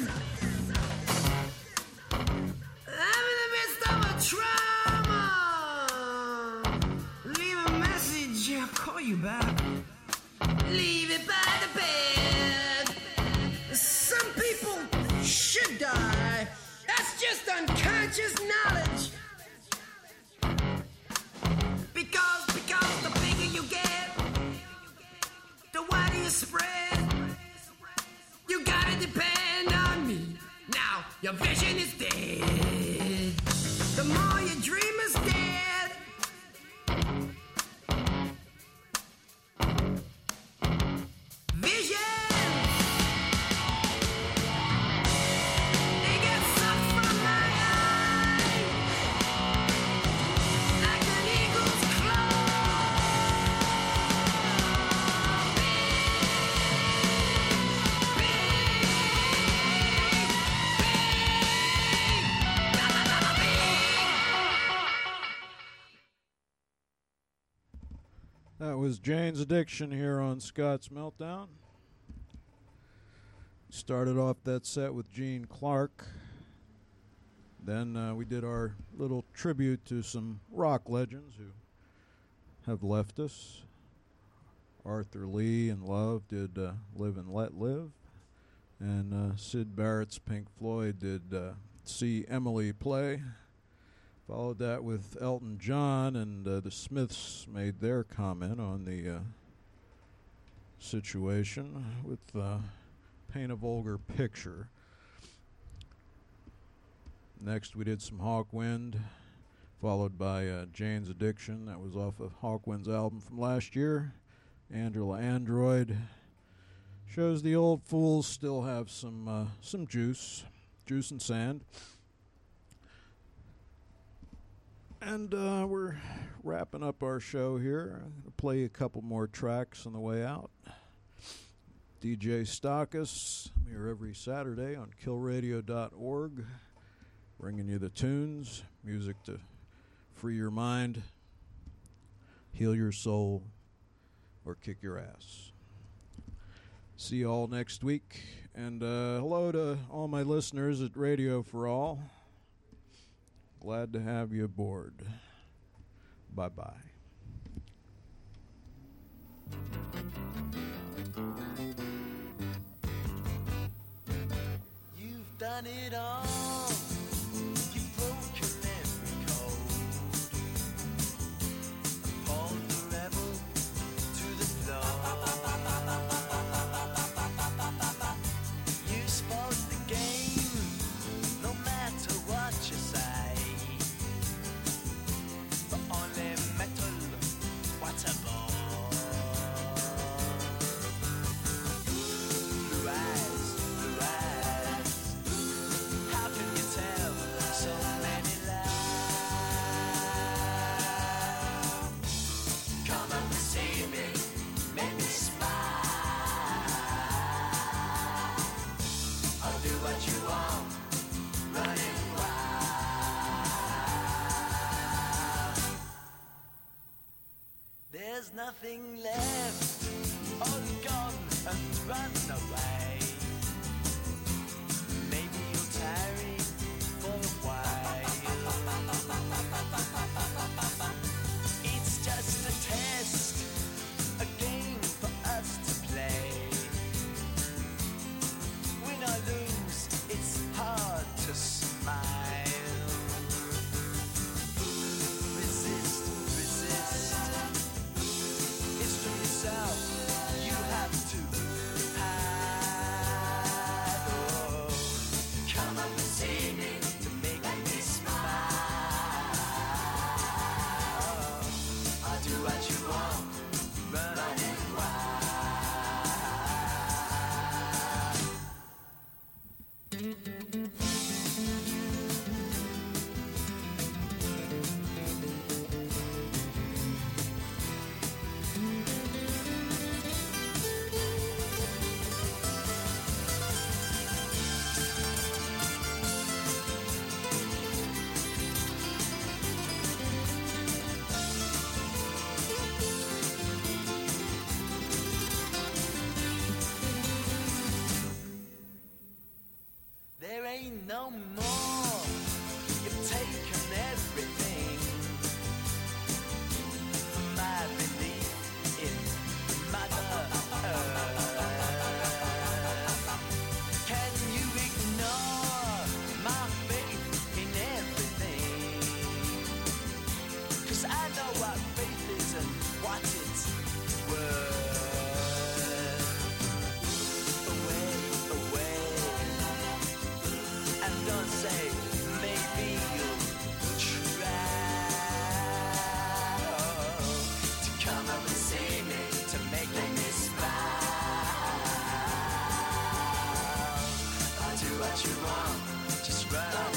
I'm in the midst of a trauma. Leave a message, I'll call you back. Leave it by the bed. Some people should die. That's just unconscious knowledge. Because, because the bigger you get, the wider you spread. You gotta depend on me. Now your vision is dead. The more you dream is dead. Vision. It gets sucked from my eye like an eagle's claw. That was Jane's Addiction here on Scott's Meltdown. Started off that set with Gene Clark. Then uh, we did our little tribute to some rock legends who have left us. Arthur Lee and Love did uh, Live and Let Live. And uh, Syd Barrett's Pink Floyd did uh, See Emily Play. Followed that with Elton John, and uh, the Smiths made their comment on the uh, situation with uh, Paint a Vulgar Picture. Next we did some Hawkwind, followed by uh, Jane's Addiction. That was off of Hawkwind's album from last year. Angela Android. Shows the old fools still have some uh, some juice, juice and sand. And uh, we're wrapping up our show here. I'm going to play a couple more tracks on the way out. D J Stockus, I'm here every Saturday on kill radio dot org, bringing you the tunes, music to free your mind, heal your soul, or kick your ass. See you all next week. And uh, hello to all my listeners at Radio for All. Glad to have you aboard. Bye-bye. You've done it all. You've broken every code. Pulled the rebel to the floor. You spoke the game, no matter what you say. But only metal, what a ball. Blue eyes, blue eyes. How can you no more. You've taken everything from my belief in Mother Earth. Can you ignore my faith in everything? 'Cause I know what faith is and what it's worth. Away, away, and don't say maybe you'll try to come up and see me, to make me smile. I'll do what you want, just run.